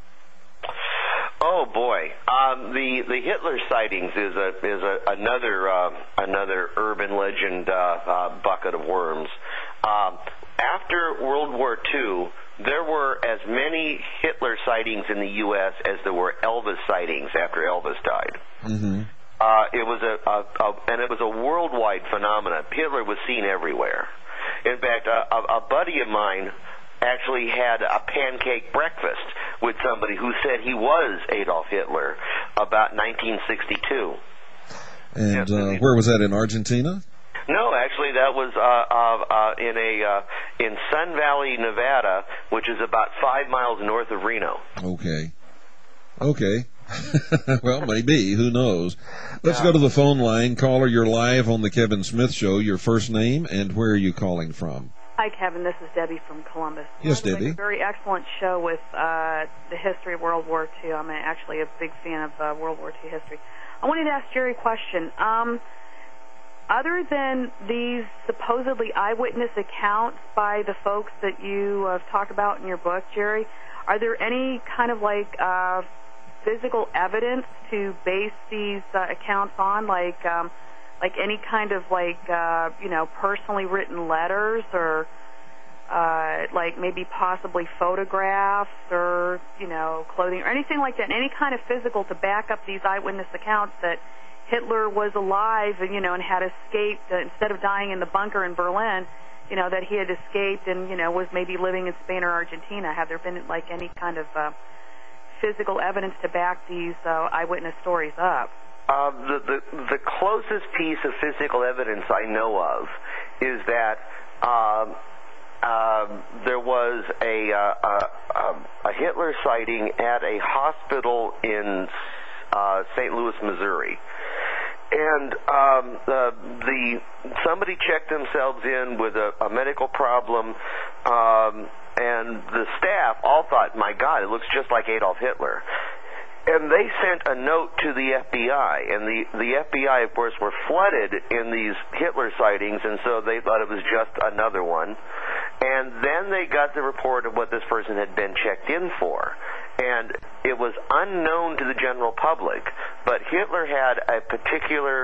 Oh boy, um, the the Hitler sightings is a is a, another uh, another urban legend uh, uh, bucket of worms. Um, after World War Two, there were as many Hitler sightings in the U S as there were Elvis sightings after Elvis died. Mm-hmm. Uh, it was a, a, a and it was a worldwide phenomenon. Hitler was seen everywhere. In fact, a, a, a buddy of mine actually had a pancake breakfast with somebody who said he was Adolf Hitler about nineteen sixty-two. And uh, where was that, in Argentina? No, actually, that was uh, uh, uh, in a uh, in Sun Valley, Nevada, which is about five miles north of Reno. Okay. Okay. Well, maybe. Who knows? Let's yeah. go to the phone line. Caller, you're live on the Kevin Smith Show. Your first name and where are you calling from? Hi, Kevin. This is Debbie from Columbus. Yes, Debbie. A very excellent show with uh, the history of World War Two. I'm actually a big fan of uh, World War Two history. I wanted to ask Jerry a question. Um, other than these supposedly eyewitness accounts by the folks that you have uh, talked about in your book, Jerry, are there any kind of like uh, physical evidence to base these uh, accounts on, like um, like any kind of like uh, you know personally written letters or uh, like maybe possibly photographs or you know clothing or anything like that, any kind of physical to back up these eyewitness accounts that Hitler was alive and you know and had escaped uh, instead of dying in the bunker in Berlin, you know that he had escaped and you know was maybe living in Spain or Argentina. Have there been like any kind of uh, physical evidence to back these uh, eyewitness stories up? Uh, the, the the closest piece of physical evidence I know of is that um, uh, there was a, uh, a a Hitler sighting at a hospital in uh, Saint Louis, Missouri. And um, the, the somebody checked themselves in with a, a medical problem, um, and the staff all thought, "My God, it looks just like Adolf Hitler." And they sent a note to the F B I, and the, the F B I, of course, were flooded in these Hitler sightings, and so they thought it was just another one. And then they got the report of what this person had been checked in for. And it was unknown to the general public, but Hitler had a particular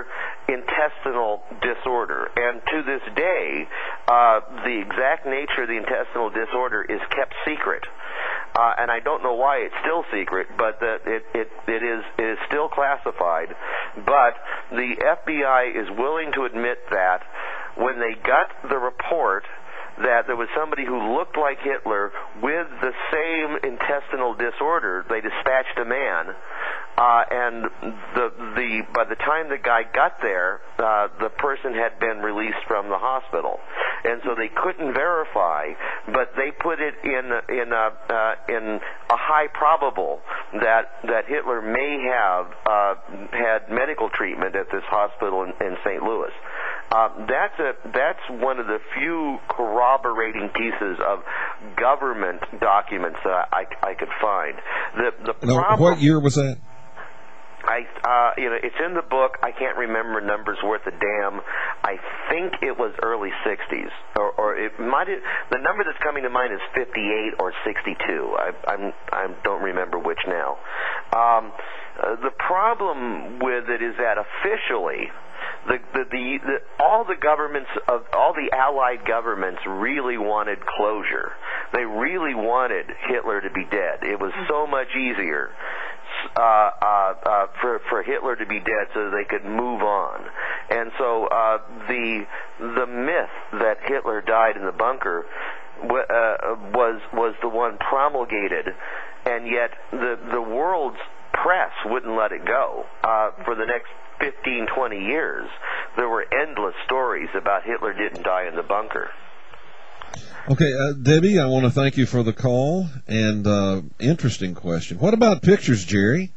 intestinal disorder. And to this day, uh, the exact nature of the intestinal disorder is kept secret. Uh, and I don't know why it's still secret, but the, it, it, it, is, it is still classified. But the F B I is willing to admit that when they got the report that there was somebody who looked like Hitler with the same intestinal disorder, they dispatched a man. Uh, and the the by the time the guy got there, uh, the person had been released from the hospital, and so they couldn't verify. But they put it in in a uh, in a high probable that that Hitler may have uh, had medical treatment at this hospital in, in Saint Louis. Uh, that's a that's one of the few corroborating pieces of government documents that I, I could find. The the now, problem, what year was that? I, uh, you know, it's in the book. I can't remember numbers worth a damn. I think it was early sixties, or, or it might. Have, the number that's coming to mind is fifty-eight or sixty-two. I, I'm, I don't remember which now. Um, uh, the problem with it is that officially, the, the, the, the all the governments of all the Allied governments really wanted closure. They really wanted Hitler to be dead. It was so much easier. Uh, uh, uh, for for Hitler to be dead, so they could move on, and so uh, the the myth that Hitler died in the bunker w- uh, was was the one promulgated, and yet the the world's press wouldn't let it go. Uh, for the next fifteen, twenty years, there were endless stories about Hitler didn't die in the bunker. Okay, uh, Debbie, I want to thank you for the call, and uh, interesting question. What about pictures, Jerry?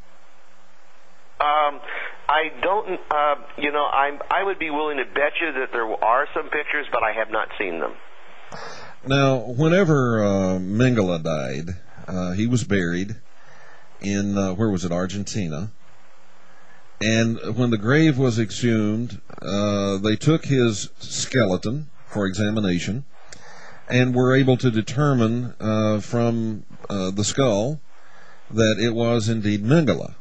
Um, I don't, uh, you know, I'm, I would be willing to bet you that there are some pictures, but I have not seen them. Now, whenever uh, Mengele died, uh, he was buried in, uh, where was it, Argentina. And when the grave was exhumed, uh, they took his skeleton for examination, and were able to determine uh, from uh, the skull that it was indeed Mengele.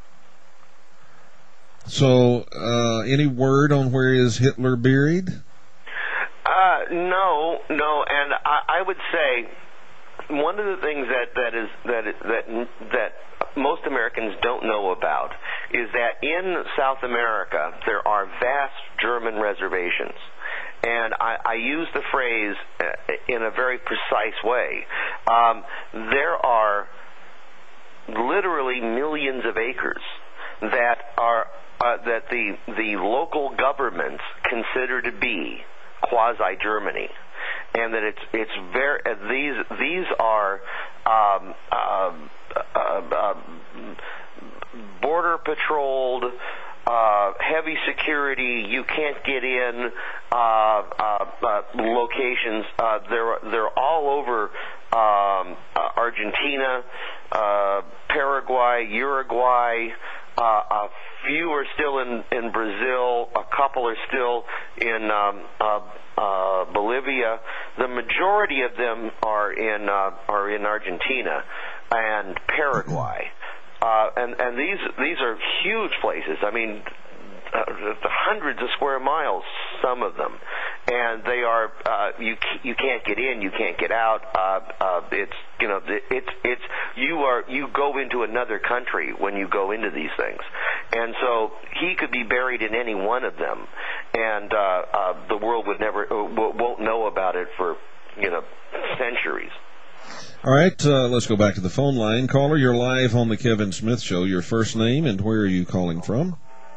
So, uh, any word on where is Hitler buried? Uh, no, no, and I, I would say one of the things that that is that that that most Americans don't know about is that in South America there are vast German reservations. And I, I use the phrase in a very precise way. Um, there are literally millions of acres that are uh, that the the local governments consider to be quasi Germany, and that it's it's very uh, these these are um, uh, uh, uh, border patrolled. Uh, heavy security, you can't get in uh, uh, uh, locations. Uh, they're they're all over um, uh, Argentina, uh, Paraguay, Uruguay. Uh, a few are still in, in Brazil. A couple are still in um, uh, uh, Bolivia. The majority of them are in uh, are in Argentina and Paraguay. Uh, and and these these are huge places. I mean, uh, hundreds of square miles, some of them, and they are uh, you you can't get in, you can't get out. Uh, uh, it's you know it's it's you are you go into another country when you go into these things, and so he could be buried in any one of them, and uh, uh, the world would never uh, won't know about it for you know centuries. All right, uh, let's go back to the phone line. Caller, you're live on the Kevin Smith Show. Your first name and where are you calling from?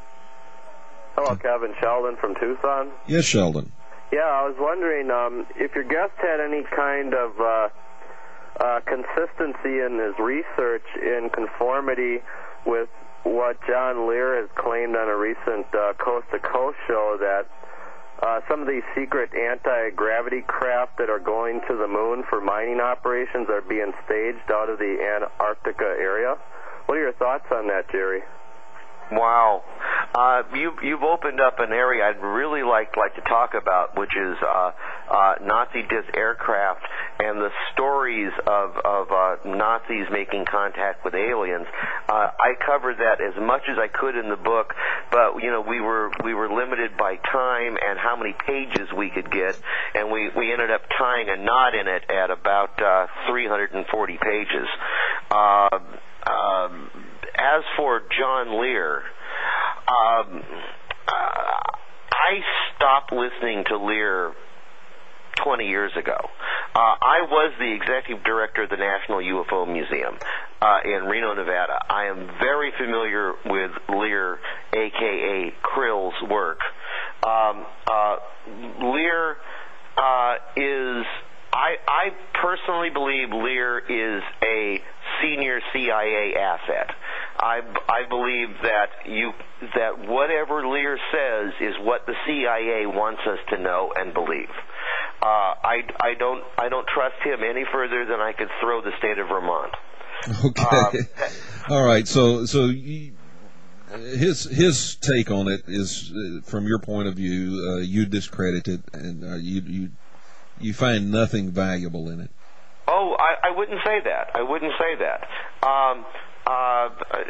Hello, Kevin. Sheldon from Tucson. Yes, Sheldon. Yeah, I was wondering um, if your guest had any kind of uh, uh, consistency in his research in conformity with what John Lear has claimed on a recent uh, Coast to Coast show, that Uh, some of these secret anti-gravity craft that are going to the moon for mining operations are being staged out of the Antarctica area. What are your thoughts on that, Jerry? Wow. Uh, you, you've opened up an area I'd really like like to talk about, which is uh, uh, Nazi dis aircraft and the stories of, of uh, Nazis making contact with aliens. Uh, uh, I covered that as much as I could in the book, but you know we were we were limited by time and how many pages we could get, and we we ended up tying a knot in it at about uh, three hundred forty pages. Uh, um, as for John Lear, um, uh, I stopped listening to Lear twenty years ago. Uh, I was the executive director of the National U F O Museum uh, in Reno, Nevada. I am very familiar with Lear, a k a. Krill's work. Um, uh, Lear uh, is, I, I personally believe Lear is a senior C I A asset. I, I believe that you that whatever Lear says is what the C I A wants us to know and believe. Uh, I, I don't I don't trust him any further than I could throw the state of Vermont. Okay, uh, all right. So so you, his his take on it is, uh, from your point of view, uh, you discredit it, and uh, you you you find nothing valuable in it. Oh, I, I wouldn't say that. I wouldn't say that. Um, uh,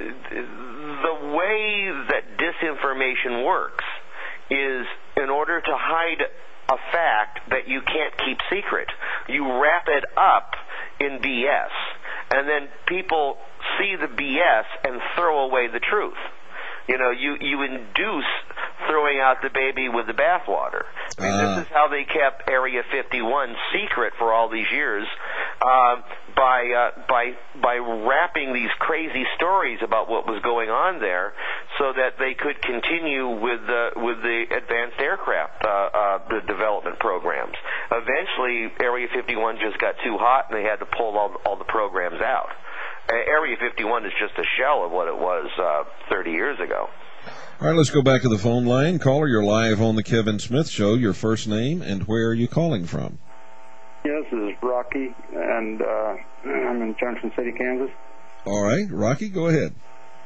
the way that disinformation works is in order to hide a fact that you can't keep secret, you wrap it up in B S, and then people see the B S and throw away the truth. You know, you, you induce throwing out the baby with the bathwater. I mean, uh. this is how they kept Area fifty-one secret for all these years, uh, by uh, by by wrapping these crazy stories about what was going on there, so that they could continue with the with the advanced aircraft uh, uh, the development programs. Eventually, Area fifty-one just got too hot, and they had to pull all all the programs out. Area fifty-one is just a shell of what it was uh, thirty years ago. All right, let's go back to the phone line. Caller, you're live on the Kevin Smith Show. Your first name and where are you calling from? Yes, this is Rocky, and uh, I'm in Junction City, Kansas. All right, Rocky, go ahead.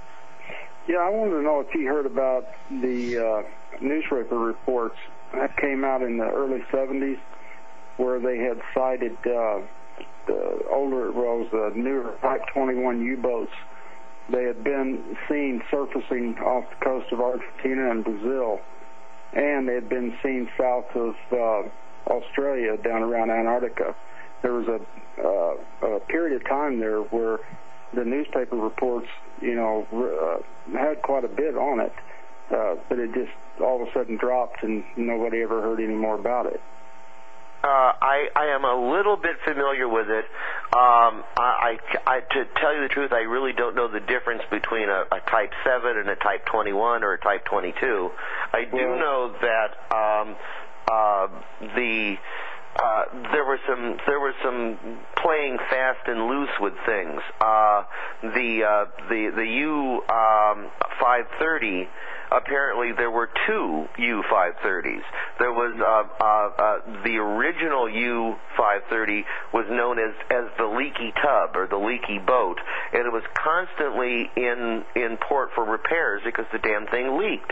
Yeah, I wanted to know if you heard about the uh, newspaper reports that came out in the early seventies where they had cited uh, the older, well, it was the newer Type twenty-one U-boats. They had been seen surfacing off the coast of Argentina and Brazil, and they had been seen south of uh, Australia, down around Antarctica. There was a, uh, a period of time there where the newspaper reports, you know, uh, had quite a bit on it, uh, but it just all of a sudden dropped, and nobody ever heard any more about it. Uh, I, I am a little bit familiar with it. Um, I, I, I, to tell you the truth, I really don't know the difference between a, a Type seven and a Type twenty-one or a Type twenty-two. I do Well, know that um, uh, the uh, there were some there was some playing fast and loose with things. Uh, the uh, the the U five thirty. Apparently, there were two U five thirties. There was uh, uh, uh, the original U five thirty was known as as the leaky tub or the leaky boat, and it was constantly in in port for repairs because the damn thing leaked.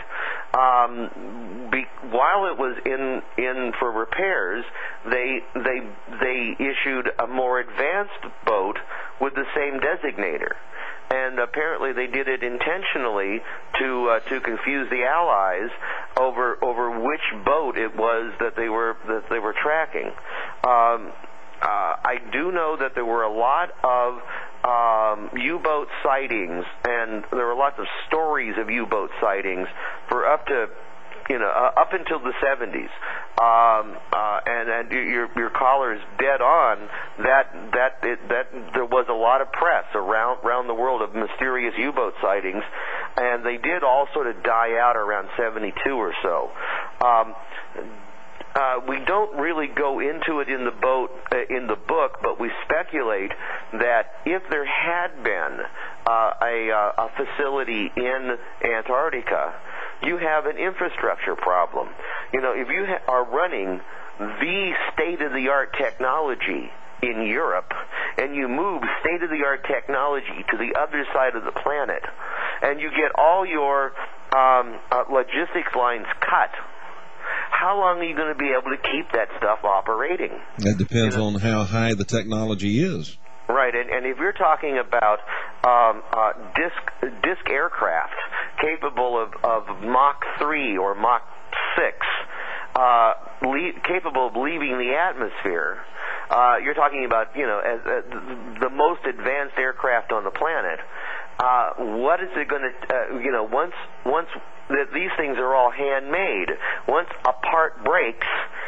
Um, be, while it was in in for repairs, they they they issued a more advanced boat with the same designator. And apparently they did it intentionally to uh, to confuse the Allies over over which boat it was that they were that they were tracking. Um, uh, I do know that there were a lot of um, U-boat sightings, and there were lots of stories of U-boat sightings for up to you know uh, up until the seventies. Um, uh, and, and your your caller is dead on that that it, that there was a lot of press around around the world of mysterious U-boat sightings, and they did all sort of die out around seventy-two or so. Um, uh, we don't really go into it in the boat uh, in the book, but we speculate that if there had been uh, a, uh, a facility in Antarctica, you have an infrastructure problem. You know, if you ha- are running the state-of-the-art technology in Europe, and you move state-of-the-art technology to the other side of the planet, and you get all your um, uh, logistics lines cut, how long are you going to be able to keep that stuff operating? That depends you know? on how high the technology is. Right. right. And, and if you're talking about um, uh, disc disc aircraft capable of, of Mach three or Mach six, uh, le- capable of leaving the atmosphere, uh, you're talking about, you know, as, uh, the most advanced aircraft on the planet. Uh, what is it going to, uh, you know, once once th- these things are all handmade, once a part breaks,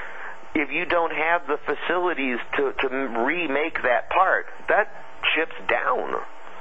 if you don't have the facilities to, to remake that part, that ship's down.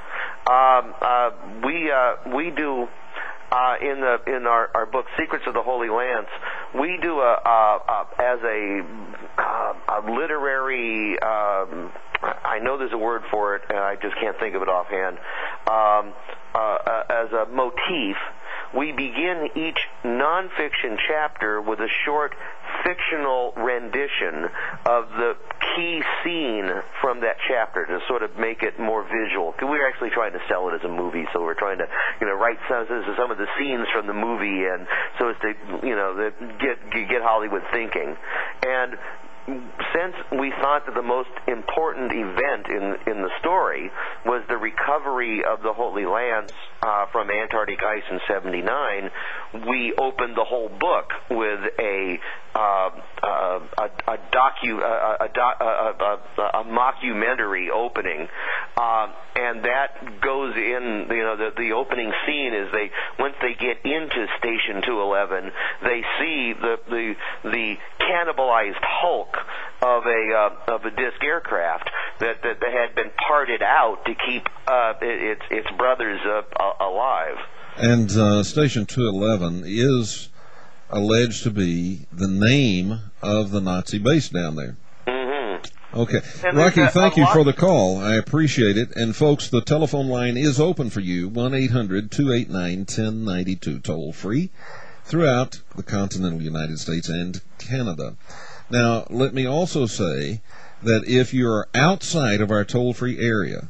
Um, uh, we uh, we do uh, in the in our, our book Secrets of the Holy Lance, we do a, a, a as a, a, a literary. Um, I know there's a word for it, and I just can't think of it offhand. Um, uh, as a motif, we begin each nonfiction chapter with a short fictional rendition of the key scene from that chapter to sort of make it more visual. We're actually trying to sell it as a movie, so we're trying to, you know, write some, some of the scenes from the movie, and so as to, you know, the, get get Hollywood thinking. And since we thought that the most important event in in the story was the recovery of the Holy Lance uh, from Antarctic ice in seventy-nine, we opened the whole book with a uh, uh, a, a docu a, a, a, a, a mockumentary opening, uh, and that goes in. You know, the the opening scene is they once they get into Station two eleven, they see the the the cannibalized hulk of a uh, of a disc aircraft that, that that had been parted out to keep uh, its its brothers uh, alive. And uh, Station two eleven is alleged to be the name of the Nazi base down there. Mm-hmm. Okay. And Rocky, a, thank a you lot... for the call. I appreciate it. And, folks, the telephone line is open for you, one eight hundred two eight nine one zero nine two, toll-free, throughout the continental United States and Canada. Now, let me also say that if you're outside of our toll-free area,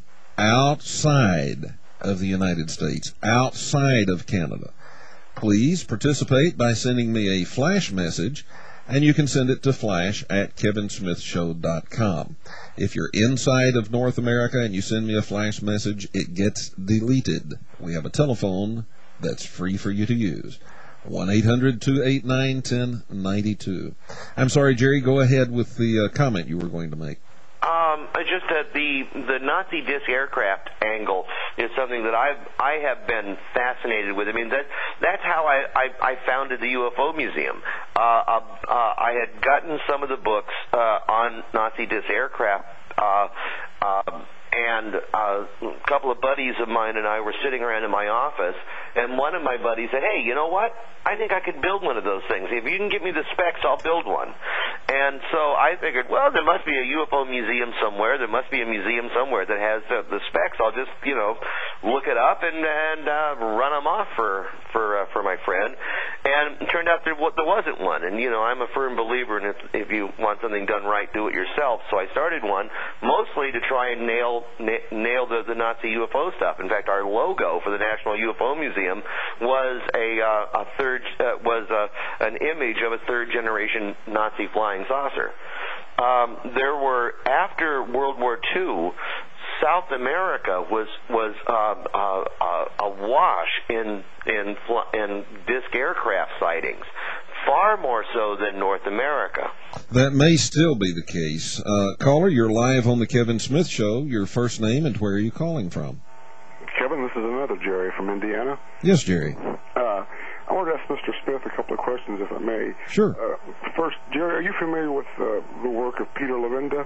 outside of the United States, outside of Canada, please participate by sending me a flash message, and you can send it to flash at kevin smith show dot com. If you're inside of North America and you send me a flash message, it gets deleted. We have a telephone that's free for you to use. one eight hundred two eight nine one zero nine two. I'm sorry, Jerry, go ahead with the uh, comment you were going to make. Um, just that the the Nazi disc aircraft angle is something that I've I have been fascinated with. I mean, that that's how I I, I founded the U F O Museum. Uh, uh, uh, I had gotten some of the books uh, on Nazi disc aircraft. Uh, uh, And uh, a couple of buddies of mine and I were sitting around in my office, and one of my buddies said, hey, you know what? I think I could build one of those things. If you can give me the specs, I'll build one. And so I figured, well, there must be a U F O museum somewhere. There must be a museum somewhere that has the, the specs. I'll just, you know, look it up and, and uh, run them off for for uh, for my friend. And it turned out there, there wasn't one. And, you know, I'm a firm believer in if, if you want something done right, do it yourself. So I started one, mostly to try and nail nail the, the Nazi U F O stuff. In fact, our logo for the National U F O Museum was a, uh, a third uh, was a, an image of a third generation Nazi flying saucer. Um, there were after World War Two, South America was was uh, uh, uh, awash in in in disc aircraft sightings, far more so than North America. That may still be the case. Uh, caller, you're live on the Kevin Smith Show. Your first name and where are you calling from? Kevin, this is another Jerry from Indiana. Yes, Jerry. Uh, I want to ask Mister Smith a couple of questions, if I may. Sure. Uh, first, Jerry, are you familiar with uh, the work of Peter Levenda?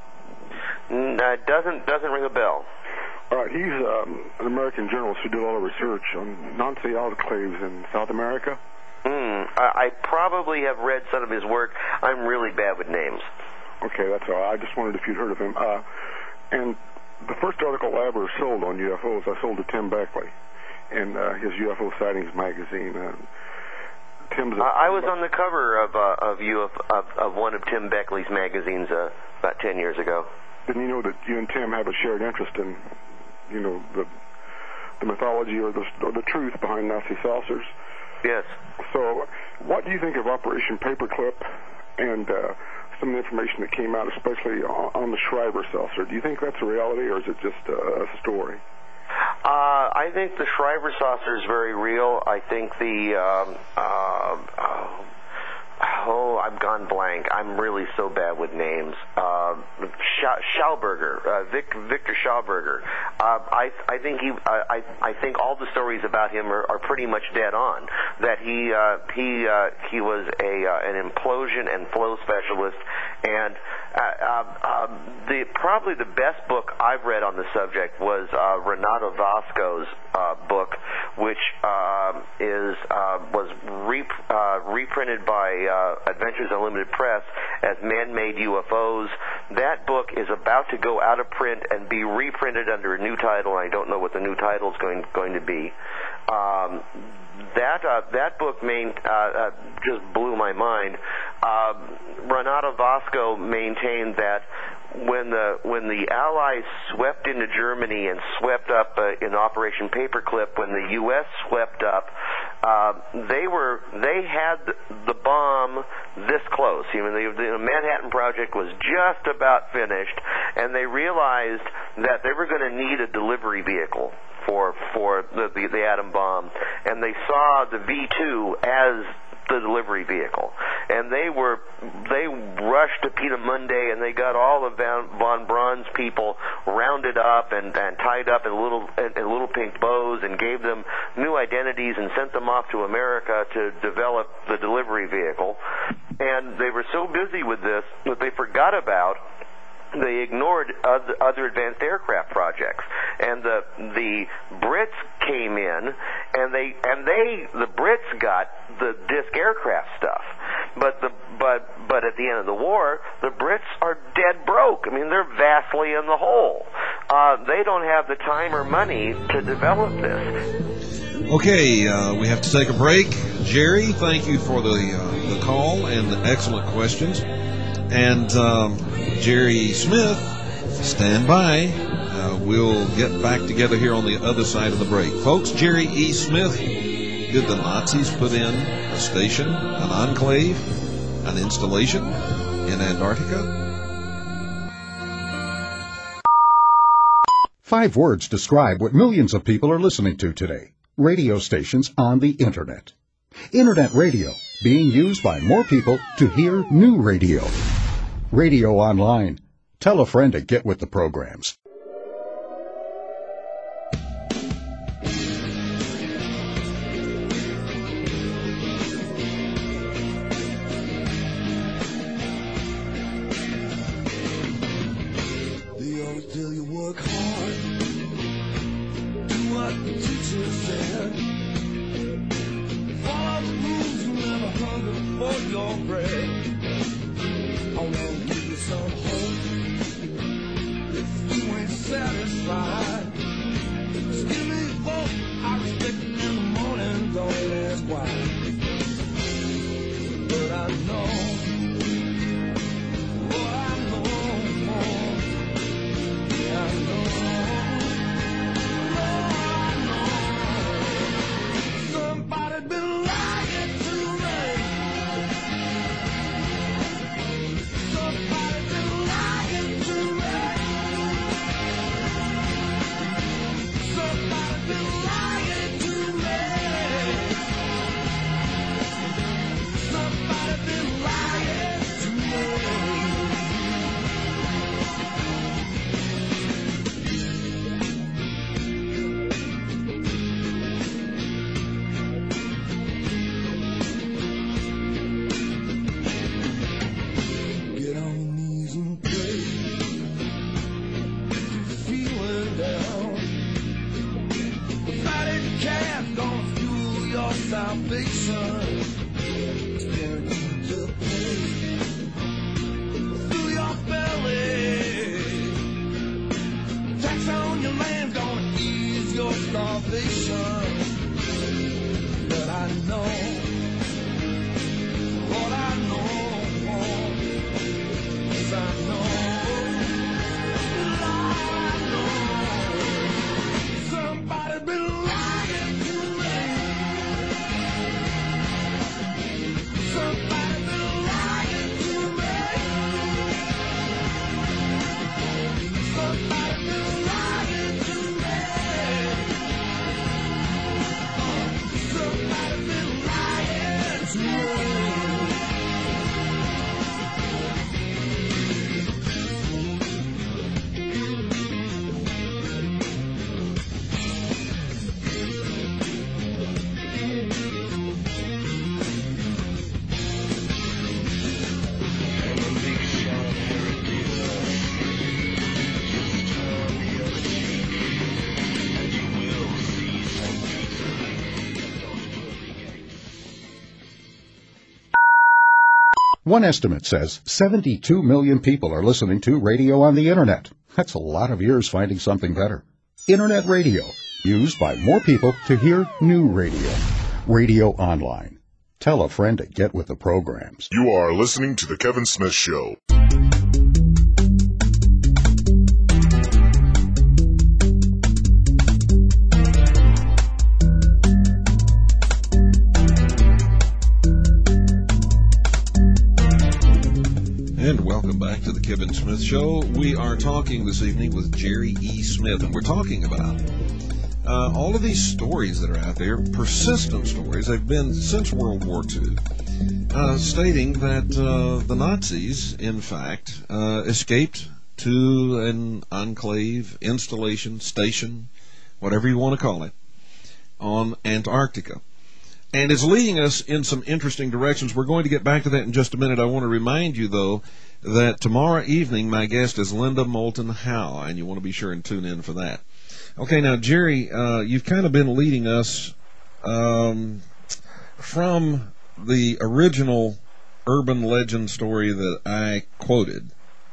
Uh, doesn't doesn't ring a bell. All right, he's um, an American journalist who did a lot of research on Nazi enclaves in South America. Hmm. I, I probably have read some of his work. I'm really bad with names. Okay, that's all. I just wondered if you'd heard of him. Uh, and the first article I ever sold on U F Os, I sold to Tim Beckley in uh, his U F O Sightings magazine. Uh, Tim's. Uh, I was on the cover of uh, of, U F, of of one of Tim Beckley's magazines uh, about ten years ago. Didn't you know that you and Tim have a shared interest in, you know, the the mythology or the or the truth behind Nazi saucers? Yes. So, what do you think of Operation Paperclip and uh, some of the information that came out, especially on, on the Schreiber saucer. Do you think that's a reality, or is it just a, a story? Uh, I think the Schreiber saucer is very real. I think the um, uh, oh, oh, I've gone blank. I'm really so bad with names. Uh, Sch- Schauberger, uh, Vic, Victor Schauberger. Uh, I I think he I I think all the stories about him are, are pretty much dead on. That he uh, he uh, he was a uh, an implosion and flow specialist, and uh, uh, um, the probably the best book I've read on the subject was uh, Renato Vasco's uh, book, which uh, is uh, was re- uh, reprinted by uh, Adventures Unlimited Press as Man-Made U F Os. That book is about to go out of print and be reprinted under a new title. I don't know what the new title is going going to be. Um, that uh, that book main, uh, uh, just blew my mind. Uh, Renato Vasco maintained that when the when the Allies swept into Germany and swept up uh, in Operation Paperclip, when the U S swept up, uh, they were they had the bomb this close. You know, the, the Manhattan Project was just about finished, and they realized that they were going to need a delivery vehicle for for the, the the atom bomb, and they saw the V two as the delivery vehicle, and they were they rushed to Peenemünde, and they got all the von, von Braun's people rounded up and, and tied up in little in, in little pink bows, and gave them new identities and sent them off to America to develop the delivery vehicle. And they were so busy with this that they forgot about they ignored other, other advanced aircraft projects, and the the Brits came in, and they and they the Brits got the disc aircraft stuff, but the but but at the end of the war, the Brits are dead broke. I mean, they're vastly in the hole. Uh, they don't have the time or money to develop this. Okay, uh, we have to take a break. Jerry, thank you for the uh, the call and the excellent questions. And um, Jerry Smith, stand by. Uh, we'll get back together here on the other side of the break. Folks, Jerry E. Smith, did the Nazis put in a station, an enclave, an installation in Antarctica? Five words describe what millions of people are listening to today. Radio stations on the Internet. Internet radio, being used by more people to hear new radio. Radio online. Tell a friend to get with the programs. They always tell you work hard, do what the teacher said, follow the rules, you never hunger for your bread. I want to give you some hope. If you ain't satisfied, just give me a vote. I respect it in the morning, don't ask why. But I know, oh, I know, yeah, I know, oh, I know. Somebody been lying to me. Somebody been lying to me. Somebody been lying to me. Somebody been lying to me. Get on your knees and pray. If you're feeling down, the fatted calf gonna fuel your salvation. It's guaranteed to pay through your belly. Tax on your land gonna ease your starvation. But I know what I know. Yes, I know. I know. Somebody been lying to me. Somebody been lying to me. One estimate says seventy-two million people are listening to radio on the Internet. That's a lot of ears finding something better. Internet radio, used by more people to hear new radio. Radio online. Tell a friend to get with the programs. You are listening to The Kevin Smith Show. And welcome back to the Kevin Smith Show. We are talking this evening with Jerry E. Smith, and we're talking about uh, all of these stories that are out there, persistent stories. They've been since World War Two, uh, stating that uh, the Nazis, in fact, uh, escaped to an enclave, installation, station, whatever you want to call it, on Antarctica. And it's leading us in some interesting directions. We're going to get back to that in just a minute. I want to remind you, though, that tomorrow evening my guest is Linda Moulton Howe, and you want to be sure and tune in for that. Okay, now, Jerry, uh, you've kind of been leading us um, from the original urban legend story that I quoted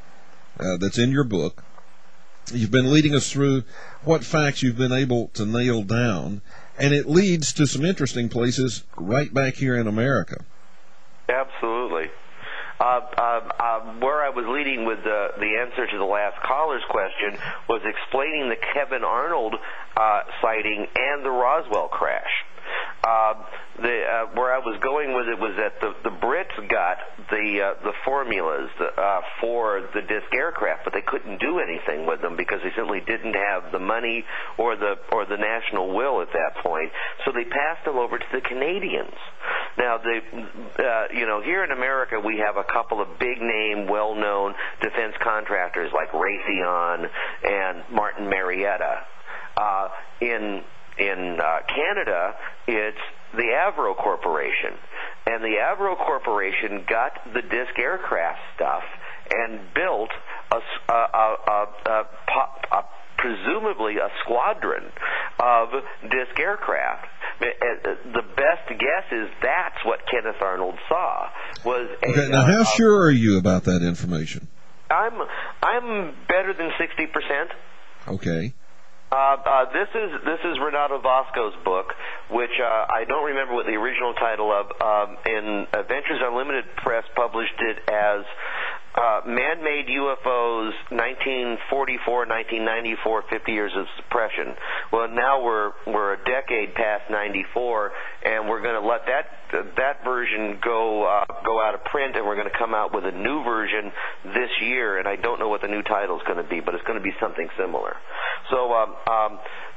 uh, that's in your book. You've been leading us through what facts you've been able to nail down, and it leads to some interesting places right back here in America. Absolutely. Uh, uh, uh, where I was leading with the, the answer to the last caller's question was explaining the Kevin Arnold uh, sighting and the Roswell crash. Uh, the, uh, where I was going with it was that the, the Brits got the uh, the formulas uh, for the disc aircraft, but they couldn't do anything with them because they simply didn't have the money or the or the national will at that point. So they passed them over to the Canadians. Now, they, uh, you know, here in America we have a couple of big name, well known defense contractors like Raytheon and Martin Marietta. Uh, in In uh, Canada, it's the Avro Corporation. And the Avro Corporation got the disc aircraft stuff and built a, a, a, a, a, a presumably a squadron of disc aircraft. The best guess is that's what Kenneth Arnold saw. Was a, okay, now, how uh, sure are you about that information? I'm I'm better than sixty percent. Okay. Uh, uh, this is this is Renato Vasco's book, which uh, I don't remember what the original title of. Um, in Adventures Unlimited Press published it as uh, Man-Made U F Os, nineteen forty-four, nineteen ninety-four, fifty years of suppression. Well, now we're we're a decade past ninety-four, and we're going to let that that version go uh, go out of print, and we're going to come out with a new version this year. And I don't know what the new title is going to be, but it's going to be something similar. So, um, um,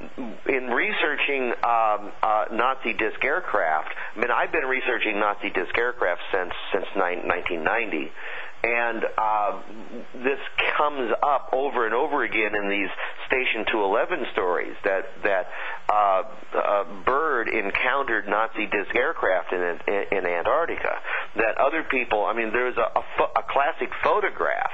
in researching um, uh, Nazi disc aircraft, I mean, I've been researching Nazi disc aircraft since since nineteen ninety. And uh, this comes up over and over again in these Station two eleven stories that that uh, uh, Byrd encountered Nazi disc aircraft in, in in Antarctica. That other people, I mean, there's a, a, pho- a classic photograph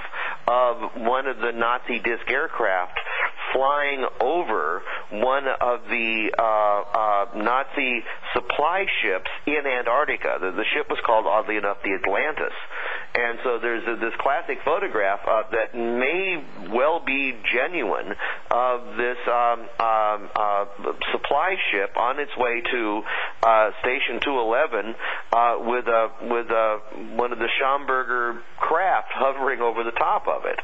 of one of the Nazi disc aircraft flying over one of the uh, uh, Nazi supply ships in Antarctica. The, the ship was called, oddly enough, the Atlantis. And so there's a, this classic photograph uh, that may well be genuine of this um, um, uh, supply ship on its way to uh, Station two eleven uh, with a with a, one of the Schamberger craft hovering over the top of it.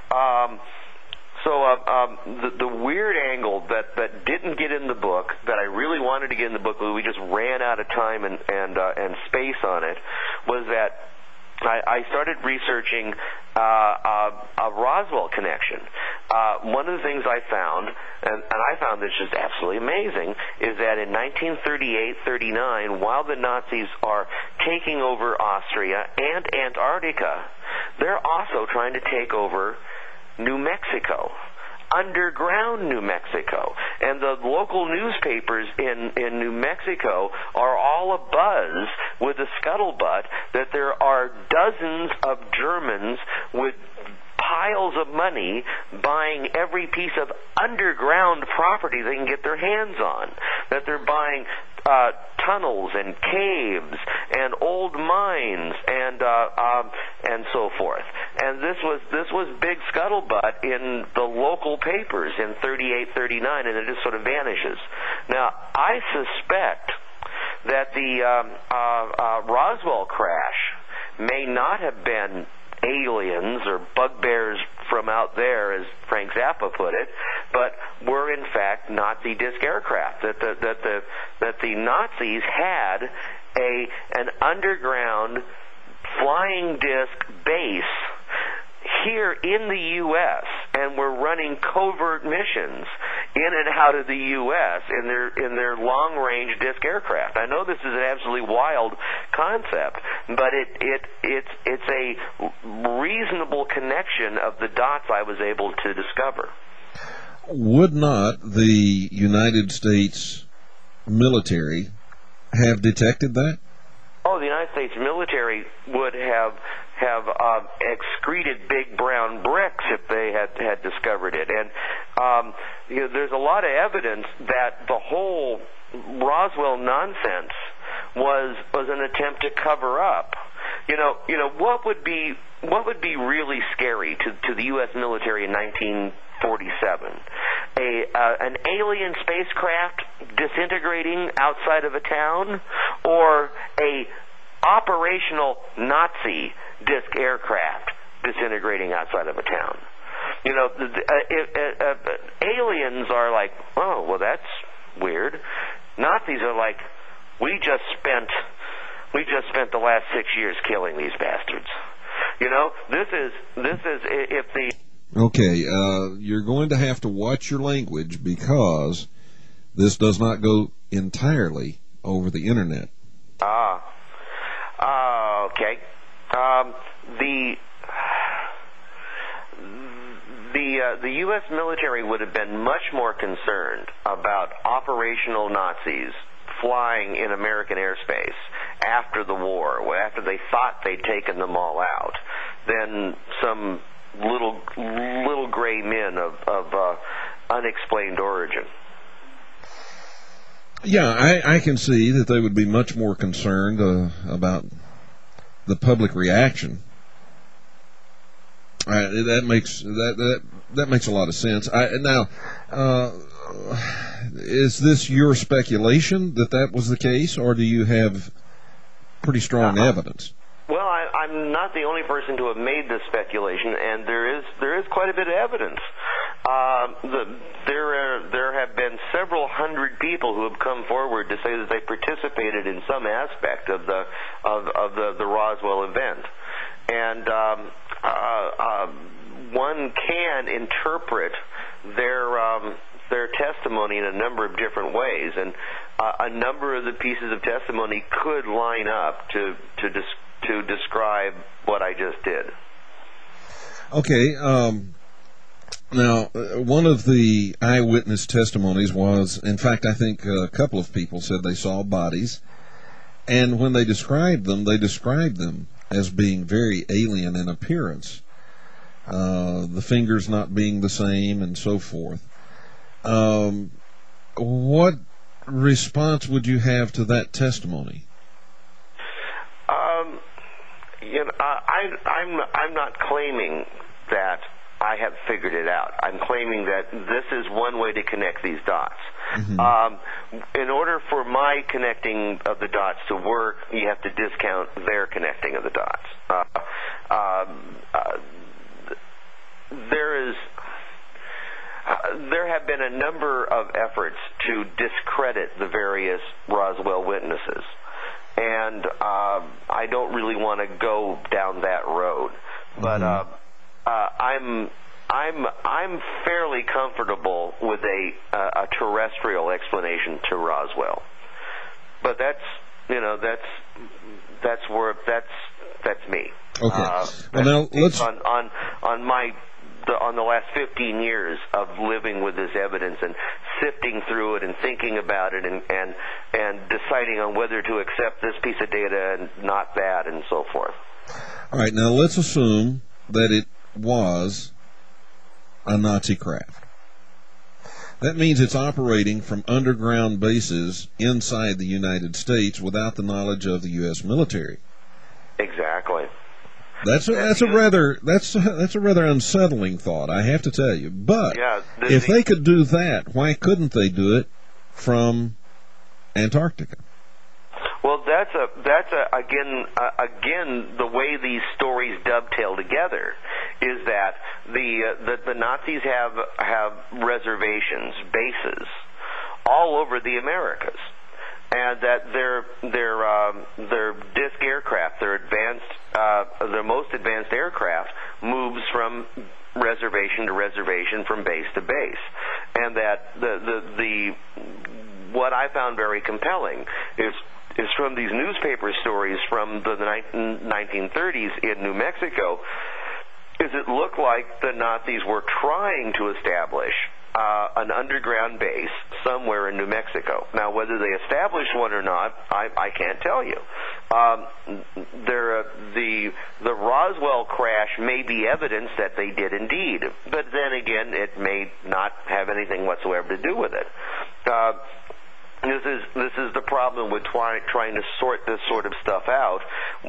Um, So uh, um, the, the weird angle that, that didn't get in the book, that I really wanted to get in the book, but we just ran out of time and and, uh, and space on it, was that I, I started researching uh, uh, a Roswell connection. Uh, one of the things I found, and, and I found this just absolutely amazing, is that in nineteen thirty-eight thirty-nine, while the Nazis are taking over Austria and Antarctica, they're also trying to take over New Mexico, underground New Mexico. And the local newspapers in, in New Mexico are all abuzz with the scuttlebutt that there are dozens of Germans with piles of money buying every piece of underground property they can get their hands on, that they're buying uh, tunnels and caves and old mines and uh, um, and so forth. And this was this was big scuttlebutt in the local papers in thirty-eight, thirty-nine, and it just sort of vanishes. Now, I suspect that the um, uh, uh, Roswell crash may not have been aliens or bugbears from out there, as Frank Zappa put it, but were in fact Nazi disc aircraft. That the that the that the Nazis had a an underground flying disc base here in the U S and were running covert missions in and out of the U S in their in their long-range disc aircraft. I know this is an absolutely wild concept, but it it it's it's a reasonable connection of the dots I was able to discover. Would not the United States military have detected that? Oh, the United States military would have have uh, excreted big brown bricks if they had had discovered it. And um, you know, there's a lot of evidence that the whole Roswell nonsense was was an attempt to cover up. You know, you know what would be what would be really scary to to the U S military in nineteen forty-seven? A uh, an alien spacecraft disintegrating outside of a town, or a operational Nazi disc aircraft disintegrating outside of a town? You know, the, uh, uh, uh, aliens are like, oh, well, that's weird. Nazis are like, we just spent we just spent the last six years killing these bastards. You know, this is this is if the Okay, uh, you're going to have to watch your language because this does not go entirely over the internet. Ah, uh, okay. Um, the the uh, the U S military would have been much more concerned about operational Nazis flying in American airspace after the war, after they thought they'd taken them all out, than some little little gray men of, of uh, unexplained origin. Yeah, I, I can see that they would be much more concerned uh, about the public reaction. Uh, that makes that, that that makes a lot of sense. I, now, uh, is this your speculation that that was the case, or do you have pretty strong uh-huh. evidence? Well, I, I'm not the only person to have made this speculation, and there is there is quite a bit of evidence. Uh, the, there are, there have been several hundred people who have come forward to say that they participated in some aspect of the of, of the, the Roswell event, and um, uh, uh, one can interpret their um, their testimony in a number of different ways, and uh, a number of the pieces of testimony could line up to to dis- to describe what I just did. Okay. Um, now, uh, one of the eyewitness testimonies was, in fact, I think a couple of people said they saw bodies, and when they described them, they described them as being very alien in appearance, uh, the fingers not being the same and so forth. Um, what response would you have to that testimony? Um, you know, I, I'm I'm not claiming that I have figured it out. I'm claiming that this is one way to connect these dots. Mm-hmm. Um, in order for my connecting of the dots to work, you have to discount their connecting of the dots. Uh, um, uh, there is. Uh, there have been a number of efforts to discredit the various Roswell witnesses, and uh, I don't really want to go down that road. But uh, uh, I'm I'm I'm fairly comfortable with a uh, a terrestrial explanation to Roswell. But that's you know that's that's where that's that's me. Okay. Uh, well, now let's on on on my. The, on the last fifteen years of living with this evidence and sifting through it and thinking about it and, and and deciding on whether to accept this piece of data and not that and so forth. All right, now let's assume that it was a Nazi craft. That means it's operating from underground bases inside the United States without the knowledge of the U S military. Exactly. That's a, that's a rather that's a, that's a rather unsettling thought, I have to tell you. But yeah, the, if the, they could do that, why couldn't they do it from Antarctica? Well, that's a that's a again uh, again the way these stories dovetail together is that the uh, the, the Nazis have have reservations, bases all over the Americas, and that their their um, their disc aircraft, their advanced uh, their most advanced aircraft moves from reservation to reservation, from base to base, and that the the the what I found very compelling is. is from these newspaper stories from the nineteen thirties in New Mexico, is it looked like the Nazis were trying to establish uh, an underground base somewhere in New Mexico. Now, whether they established one or not, I, I can't tell you. Um, there, uh, the the Roswell crash may be evidence that they did indeed, but then again, it may not have anything whatsoever to do with it. Uh, This is this is the problem with try, trying to sort this sort of stuff out,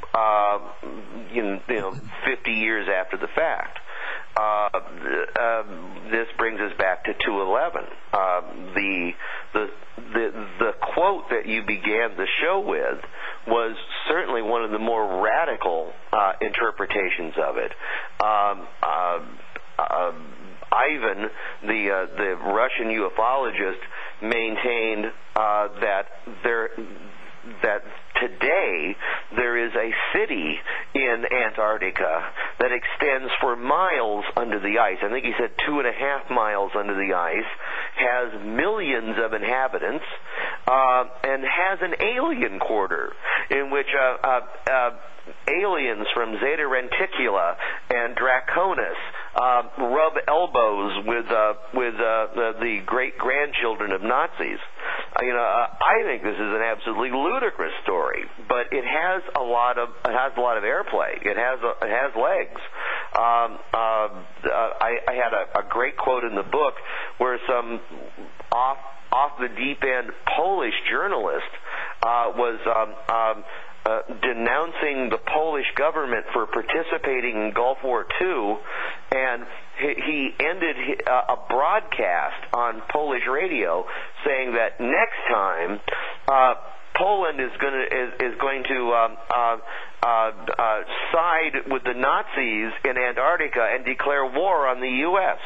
uh, you, know, you know, fifty years after the fact. Uh, uh, this brings us back to two eleven. Uh, the, the the the quote that you began the show with was certainly one of the more radical uh, interpretations of it. Um, uh, uh, Ivan, the uh, the Russian ufologist, maintained uh, that there that today there is a city in Antarctica that extends for miles under the ice. I think he said two and a half miles under the ice, has millions of inhabitants, uh, and has an alien quarter in which uh, uh, uh, aliens from Zeta Reticula and Draconis uh, rub elbows with uh, with uh, the, the great grandchildren of Nazis. Uh, you know, uh, I think this is an absolutely ludicrous story, but it has a lot of it has a lot of airplay. It has a, it has legs. Um, uh, uh, I, I had a, a great quote in the book where some off off the deep end Polish journalist uh, was. Um, um, Uh, denouncing the Polish government for participating in Gulf War Two, and he, he ended uh, a broadcast on Polish radio saying that next time uh, Poland is going to is, is going to um, uh, uh, uh, side with the Nazis in Antarctica and declare war on the U S,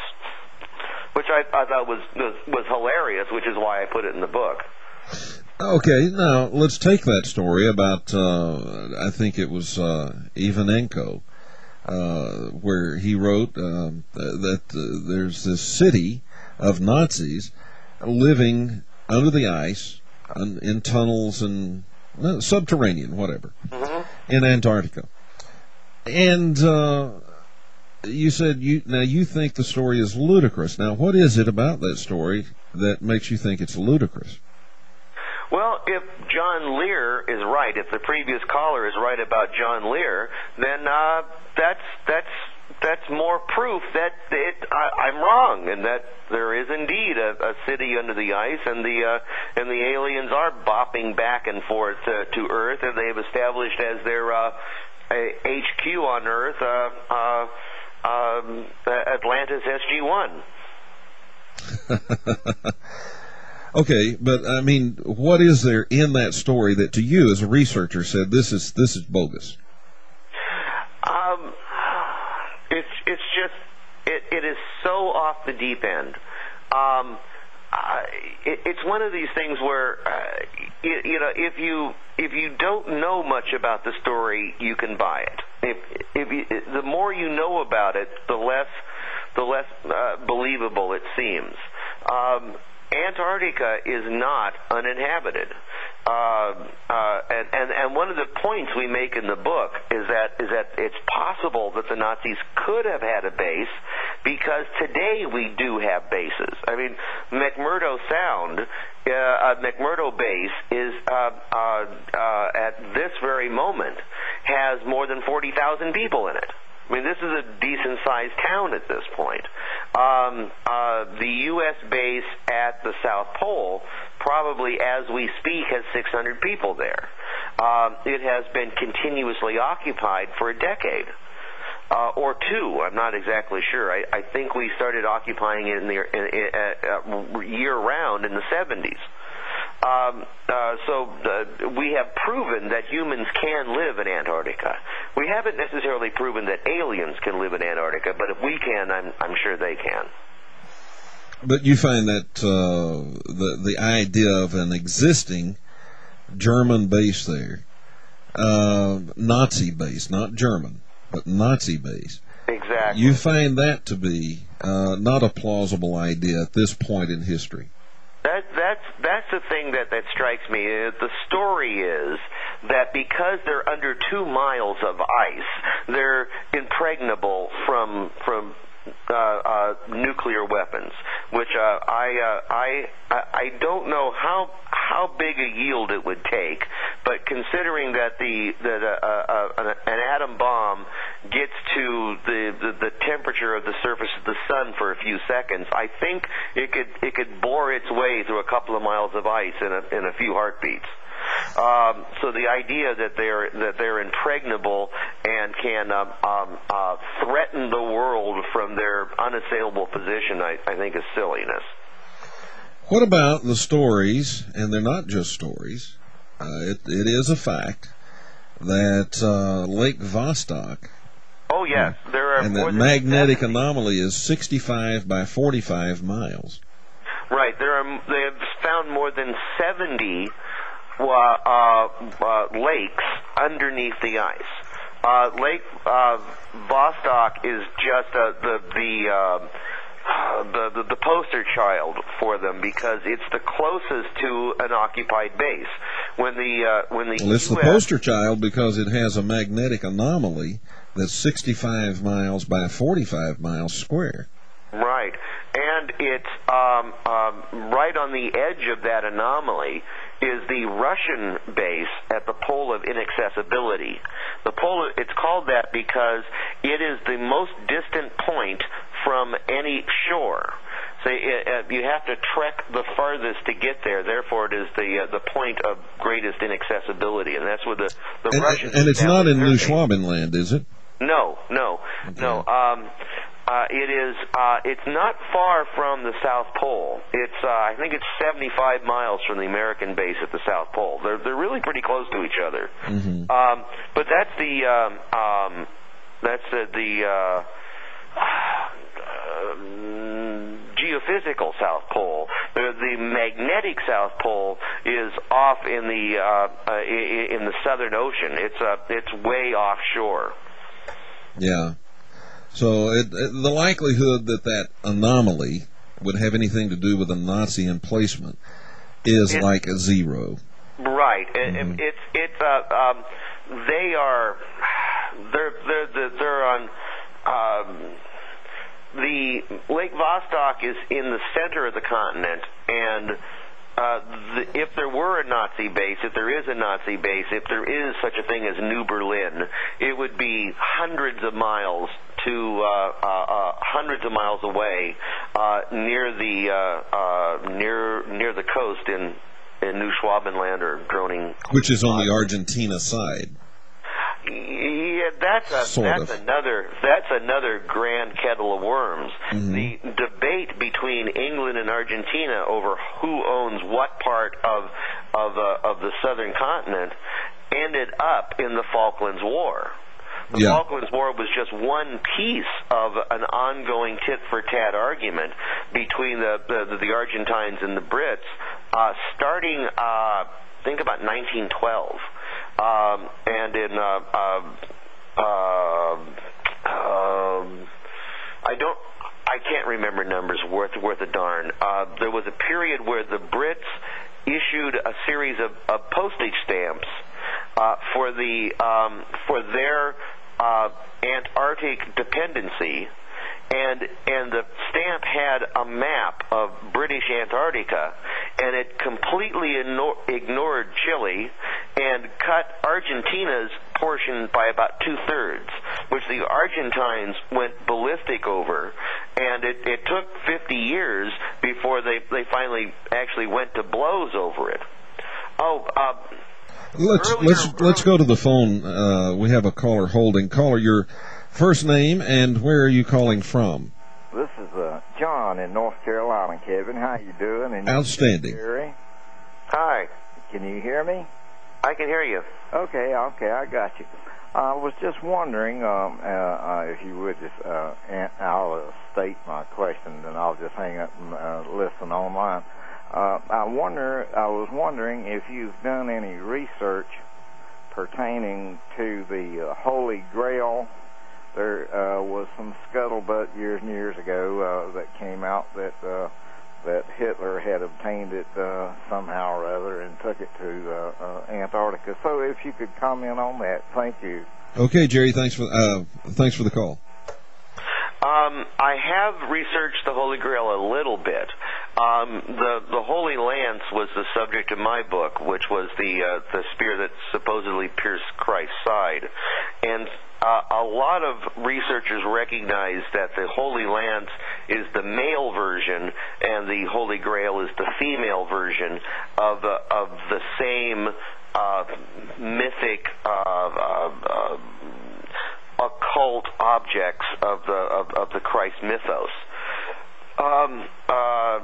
which I, I thought was, was was hilarious, which is why I put it in the book. Okay, now let's take that story about, uh, I think it was uh, Ivanenko, uh, where he wrote uh, that uh, there's this city of Nazis living under the ice, in, in tunnels and uh, subterranean, whatever, mm-hmm. in Antarctica. And uh, you said, you now you think the story is ludicrous. Now, what is it about that story that makes you think it's ludicrous? Well, if John Lear is right, if the previous caller is right about John Lear, then uh, that's that's that's more proof that it, I, I'm wrong, and that there is indeed a, a city under the ice, and the uh, and the aliens are bopping back and forth uh, to Earth, and they've established as their uh, H Q on Earth uh, uh, um, Atlantis S G one. Okay, but I mean, what is there in that story that, to you as a researcher, said this is this is bogus? Um, it's it's just it, it is so off the deep end. Um, uh, it, it's one of these things where uh, you, you know if you if you don't know much about the story, you can buy it. If if you, the more you know about it, the less the less uh, believable it seems. Um, Antarctica is not uninhabited, uh, uh, and, and and one of the points we make in the book is that is that it's possible that the Nazis could have had a base, because today we do have bases. I mean, McMurdo Sound, uh, uh, McMurdo Base is uh, uh, uh, at this very moment has more than forty thousand people in it. I mean, this is a decent-sized town at this point. Um, uh, the U S base at the South Pole, probably as we speak, has six hundred people there. Um, it has been continuously occupied for a decade. Uh, or two, I'm not exactly sure. I, I think we started occupying it in the in, in, uh, year-round in the seventies. Um, uh, so uh, we have proven that humans can live in Antarctica. We haven't necessarily proven that aliens can live in Antarctica, but if we can, I'm, I'm sure they can. But you find that uh, the the idea of an existing German base there, uh, Nazi base, not German, but Nazi base. Exactly. You find that to be uh, not a plausible idea at this point in history. That, that's that's the thing that, that strikes me. Uh, The story is that because they're under two miles of ice, they're impregnable from from uh, uh, nuclear weapons. Which uh, I, uh, I I don't know how how big a yield it would take, but considering that the that uh, uh, an atom bomb gets to the, the the temperature of the surface of the sun for a few seconds, I think it could it could bore its way through a couple of miles of ice in a in a few heartbeats. Um, so the idea that they're that they're impregnable and can um, um, uh, threaten the world from their unassailable position, I, I think, is silliness. What about the stories? And they're not just stories. Uh, it, it is a fact that uh, Lake Vostok. Oh yes, there are and more that than magnetic seventy. anomaly is sixty-five by forty-five miles. Right, there are. They have found more than seventy uh, uh, uh, lakes underneath the ice. Uh, Lake uh, Vostok is just uh, the the, uh, the the the poster child for them because it's the closest to an occupied base. When the uh, when the Well, it's the U S poster child because it has a magnetic anomaly that's sixty-five miles by forty-five miles square. Right, and it's um, um, right on the edge of that anomaly is the Russian base at the Pole of Inaccessibility. The pole, it's called that because it is the most distant point from any shore. So it, uh, you have to trek the farthest to get there. Therefore, it is the uh, the point of greatest inaccessibility, and that's where the the And, Russians. and it's not in their New base. Schwabenland, is it? No, no, Okay. no. Um, uh, it is. Uh, it's not far from the South Pole. It's. Uh, I think it's seventy-five miles from the American base at the South Pole. They're they're really pretty close to each other. Mm-hmm. Um, but that's the. Um, um, that's the. the uh, um, geophysical South Pole. The, the magnetic South Pole is off in the uh, uh, in the Southern Ocean. It's uh, it's way offshore. Yeah. So it, it, the likelihood that that anomaly would have anything to do with a Nazi emplacement is It- like a zero. Right. It- Mhm. It's it's uh, um, they are they're they're they're, they're on. Um, the Lake Vostok is in the center of the continent, and uh, the, if there were a Nazi base, if there is a Nazi base, if there is such a thing as New Berlin, it would be hundreds of miles to uh, uh, uh, hundreds of miles away, uh, near the uh, uh, near near the coast in in New Schwabenland or Groningen, Which is on the Argentina side. Yeah, that's a, Sort that's of. another that's another grand kettle of worms. Mhm. The debate between England and Argentina over who owns what part of of uh, of the southern continent ended up in the Falklands War. The Yeah. Falklands War was just one piece of an ongoing tit-for-tat argument between the the, the Argentines and the Brits, uh, starting uh, think about nineteen twelve. Um, and in uh, uh, uh, um, I don't, I can't remember numbers worth worth a darn. Uh, there was a period where the Brits issued a series of, of postage stamps uh, for the um, for their uh, Antarctic dependency. And and the stamp had a map of British Antarctica, and it completely igno- ignored Chile and cut Argentina's portion by about two-thirds. which the Argentines went ballistic over, and it, it took fifty years before they, they finally actually went to blows over it. Oh, uh, let's earlier, let's earlier, let's go to the phone. Uh, we have a caller holding. Caller, your first name and where are you calling from? This is uh, John in North Carolina, Kevin. How you doing? And Outstanding. Jerry? Hi. Can you hear me? I can hear you. Okay, okay, I got you. I was just wondering um, uh, uh, if you would just, uh, an- I'll uh, state my question, and I'll just hang up and uh, listen online. Uh, I wonder, I was wondering if you've done any research pertaining to the uh, Holy Grail. There uh, was some scuttlebutt years and years ago uh, that came out that uh, that Hitler had obtained it uh, somehow or other and took it to uh, uh, Antarctica. So if you could comment on that, thank you. Okay, Jerry. Thanks for uh, thanks for the call. Um, I have researched the Holy Grail a little bit. Um, the the Holy Lance was the subject of my book, which was the uh, the spear that supposedly pierced Christ's side, and uh, a lot of researchers recognize that the Holy Lance is the male version, and the Holy Grail is the female version of the of the same uh, mythic Uh, uh, uh, occult objects of the of, of the Christ mythos. Um, uh,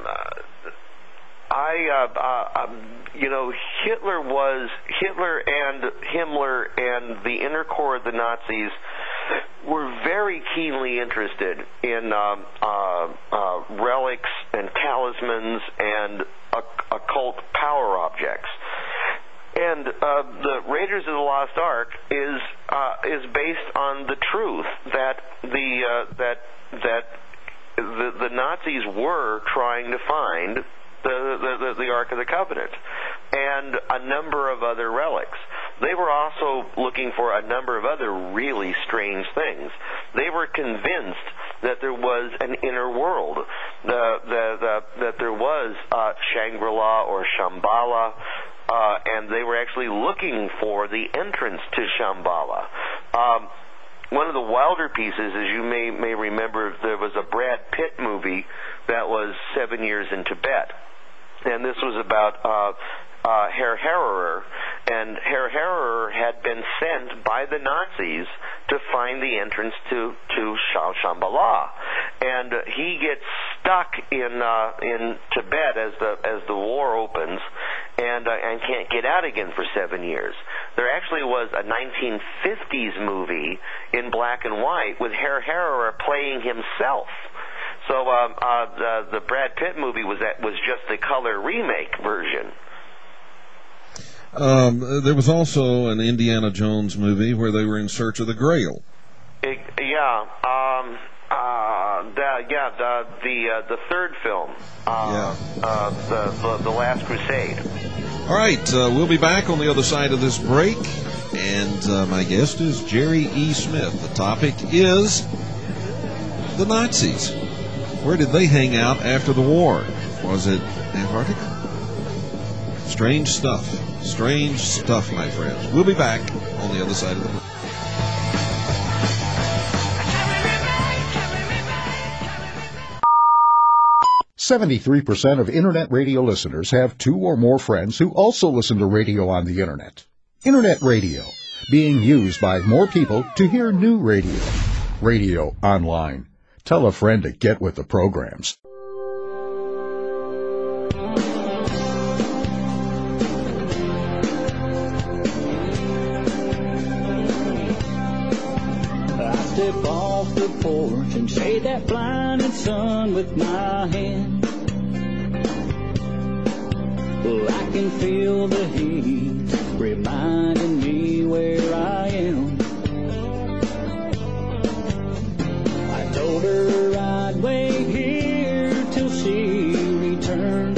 I, uh, uh, um, you know, Hitler was Hitler and Himmler and the inner core of the Nazis were very keenly interested in um, uh, uh, relics and talismans and uh, occult power objects. And uh, the Raiders of the Lost Ark is uh, is based on the truth that the uh, that that the, the Nazis were trying to find the, the the Ark of the Covenant and a number of other relics. They were also looking for a number of other really strange things. They were convinced that there was an inner world, the, the, the, that there was uh, Shangri-La or Shambhala. Uh, and they were actually looking for the entrance to Shambhala. Um, one of the wilder pieces, as you may may remember, there was a Brad Pitt movie that was Seven Years in Tibet, and this was about uh, uh, Herr Harrer, and Herr Harrer had been sent by the Nazis to find the entrance to to Shambhala, and uh, he gets stuck in uh, in Tibet as the as the war opens. And, uh, and can't get out again for seven years. There actually was a nineteen fifties movie in black and white with Herr Harrer playing himself. So um, uh, the, the Brad Pitt movie was that was just the color remake version. Um, there was also an Indiana Jones movie where they were in search of the Grail. It, yeah. Um, uh, the, yeah. The the, uh, the third film. Uh, yeah. Uh, the, the the Last Crusade. All right, uh, we'll be back on the other side of this break, and uh, my guest is Jerry E. Smith. The topic is the Nazis. Where did they hang out after the war? Was it Antarctica? Strange stuff. Strange stuff, my friends. We'll be back on the other side of the break. seventy-three percent of Internet radio listeners have two or more friends who also listen to radio on the Internet. Internet radio, being used by more people to hear new radio. Radio online. Tell a friend to get with the programs. I step off the porch and shade that blinding sun with my hand. Well, I can feel the heat reminding me where I am. I told her I'd wait here till she returned.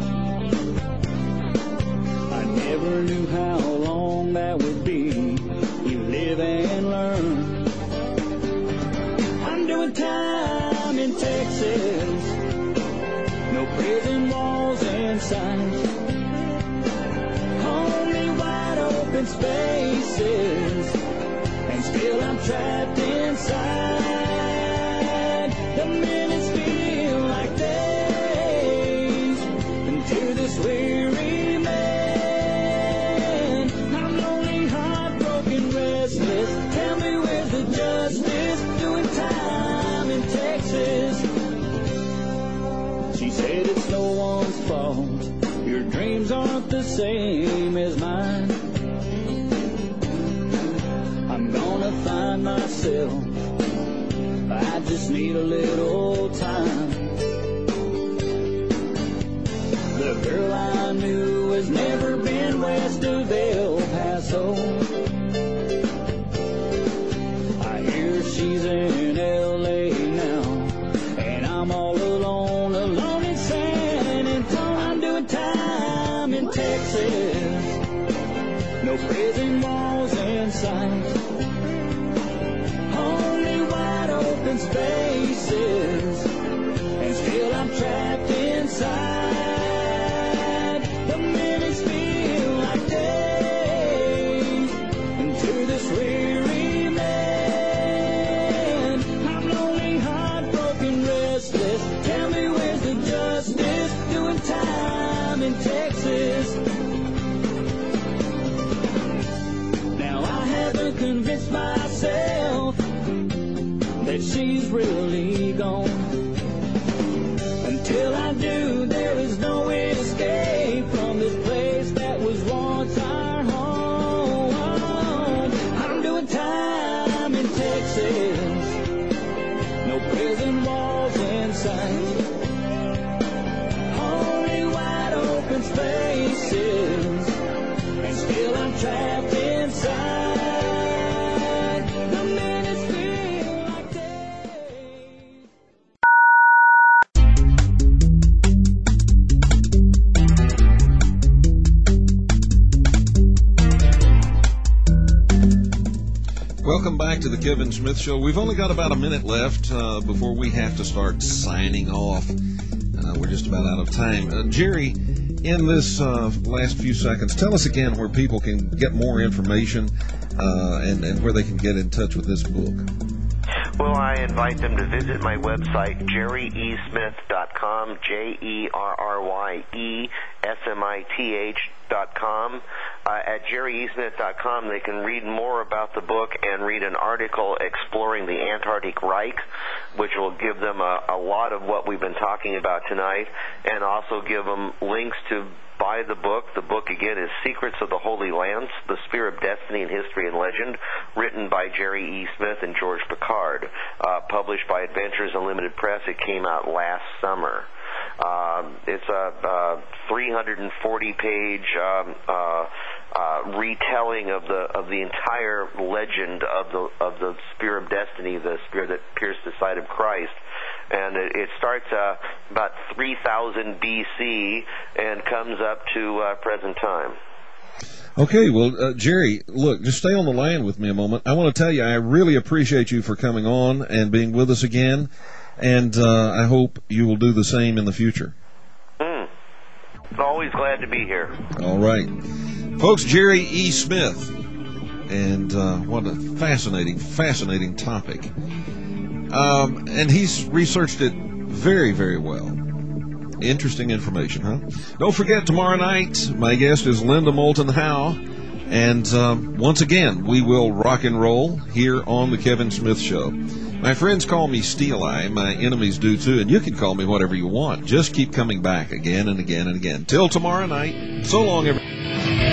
I never knew how long that would be. You live and learn. I'm doing time in Texas. No prison walls in sight. Only wide open spaces and still I'm trapped inside. The minutes feel like days, and to this weary man, I'm lonely, heartbroken, restless. Tell me where's the justice, doing time in Texas. She said it's no one's fault, your dreams aren't the same as mine. I'm gonna find myself, I just need a little time. The girl I knew has never been west of El Paso. I hear she's in L A now, and I'm all alone, alone in San Antonio. I'm doing time in Texas, no prison walls in sight, only wide open spaces, and still I'm trapped inside. The minutes feel like days, and to this weary man, I'm lonely, heartbroken, restless. Tell me where's the justice, doing time in Texas. Now I haven't convinced myself that she's really gone. Until I do, there is no escape from this place that was once our home. I'm doing time in Texas, no prison walls in sight, only wide open spaces, and still I'm trapped inside. The minutes feel like days. Welcome back to the Kevin Smith Show. We've only got about a minute left uh, before we have to start signing off. Uh, we're just about out of time. Uh, Jerry, in this uh, last few seconds, tell us again where people can get more information uh, and, and where they can get in touch with this book. Well, I invite them to visit my website, jerry e smith dot com, J E R R Y E S M I T H dot com. Uh, at jerry e smith dot com, they can read more about the book and read an article exploring the Antarctic Reich, which will give them a, a lot of what we've been talking about tonight, and also give them links to buy the book. The book, again, is Secrets of the Holy Lands, The Spear of Destiny in History and Legend, written by Jerry E. Smith and George Picard, uh, published by Adventures Unlimited Press. It came out last summer. Um, it's a uh, three hundred forty page um, uh, uh, retelling of the of the entire legend of the of the Spear of Destiny, the spear that pierced the side of Christ. And it, it starts uh, about three thousand B C and comes up to uh, present time. Okay, well, uh, Jerry, look, just stay on the line with me a moment. I want to tell you, I really appreciate you for coming on and being with us again, and uh, I hope you will do the same in the future. Mm. Always glad to be here. All right. Folks, Jerry E. Smith, and uh, what a fascinating, fascinating topic. Um, and he's researched it very, very well. Interesting information, huh? Don't forget, tomorrow night, my guest is Linda Moulton Howe. And um, once again, we will rock and roll here on the Kevin Smith Show. My friends call me Steel Eye. My enemies do too. And you can call me whatever you want. Just keep coming back again and again and again. Till tomorrow night. So long, everyone.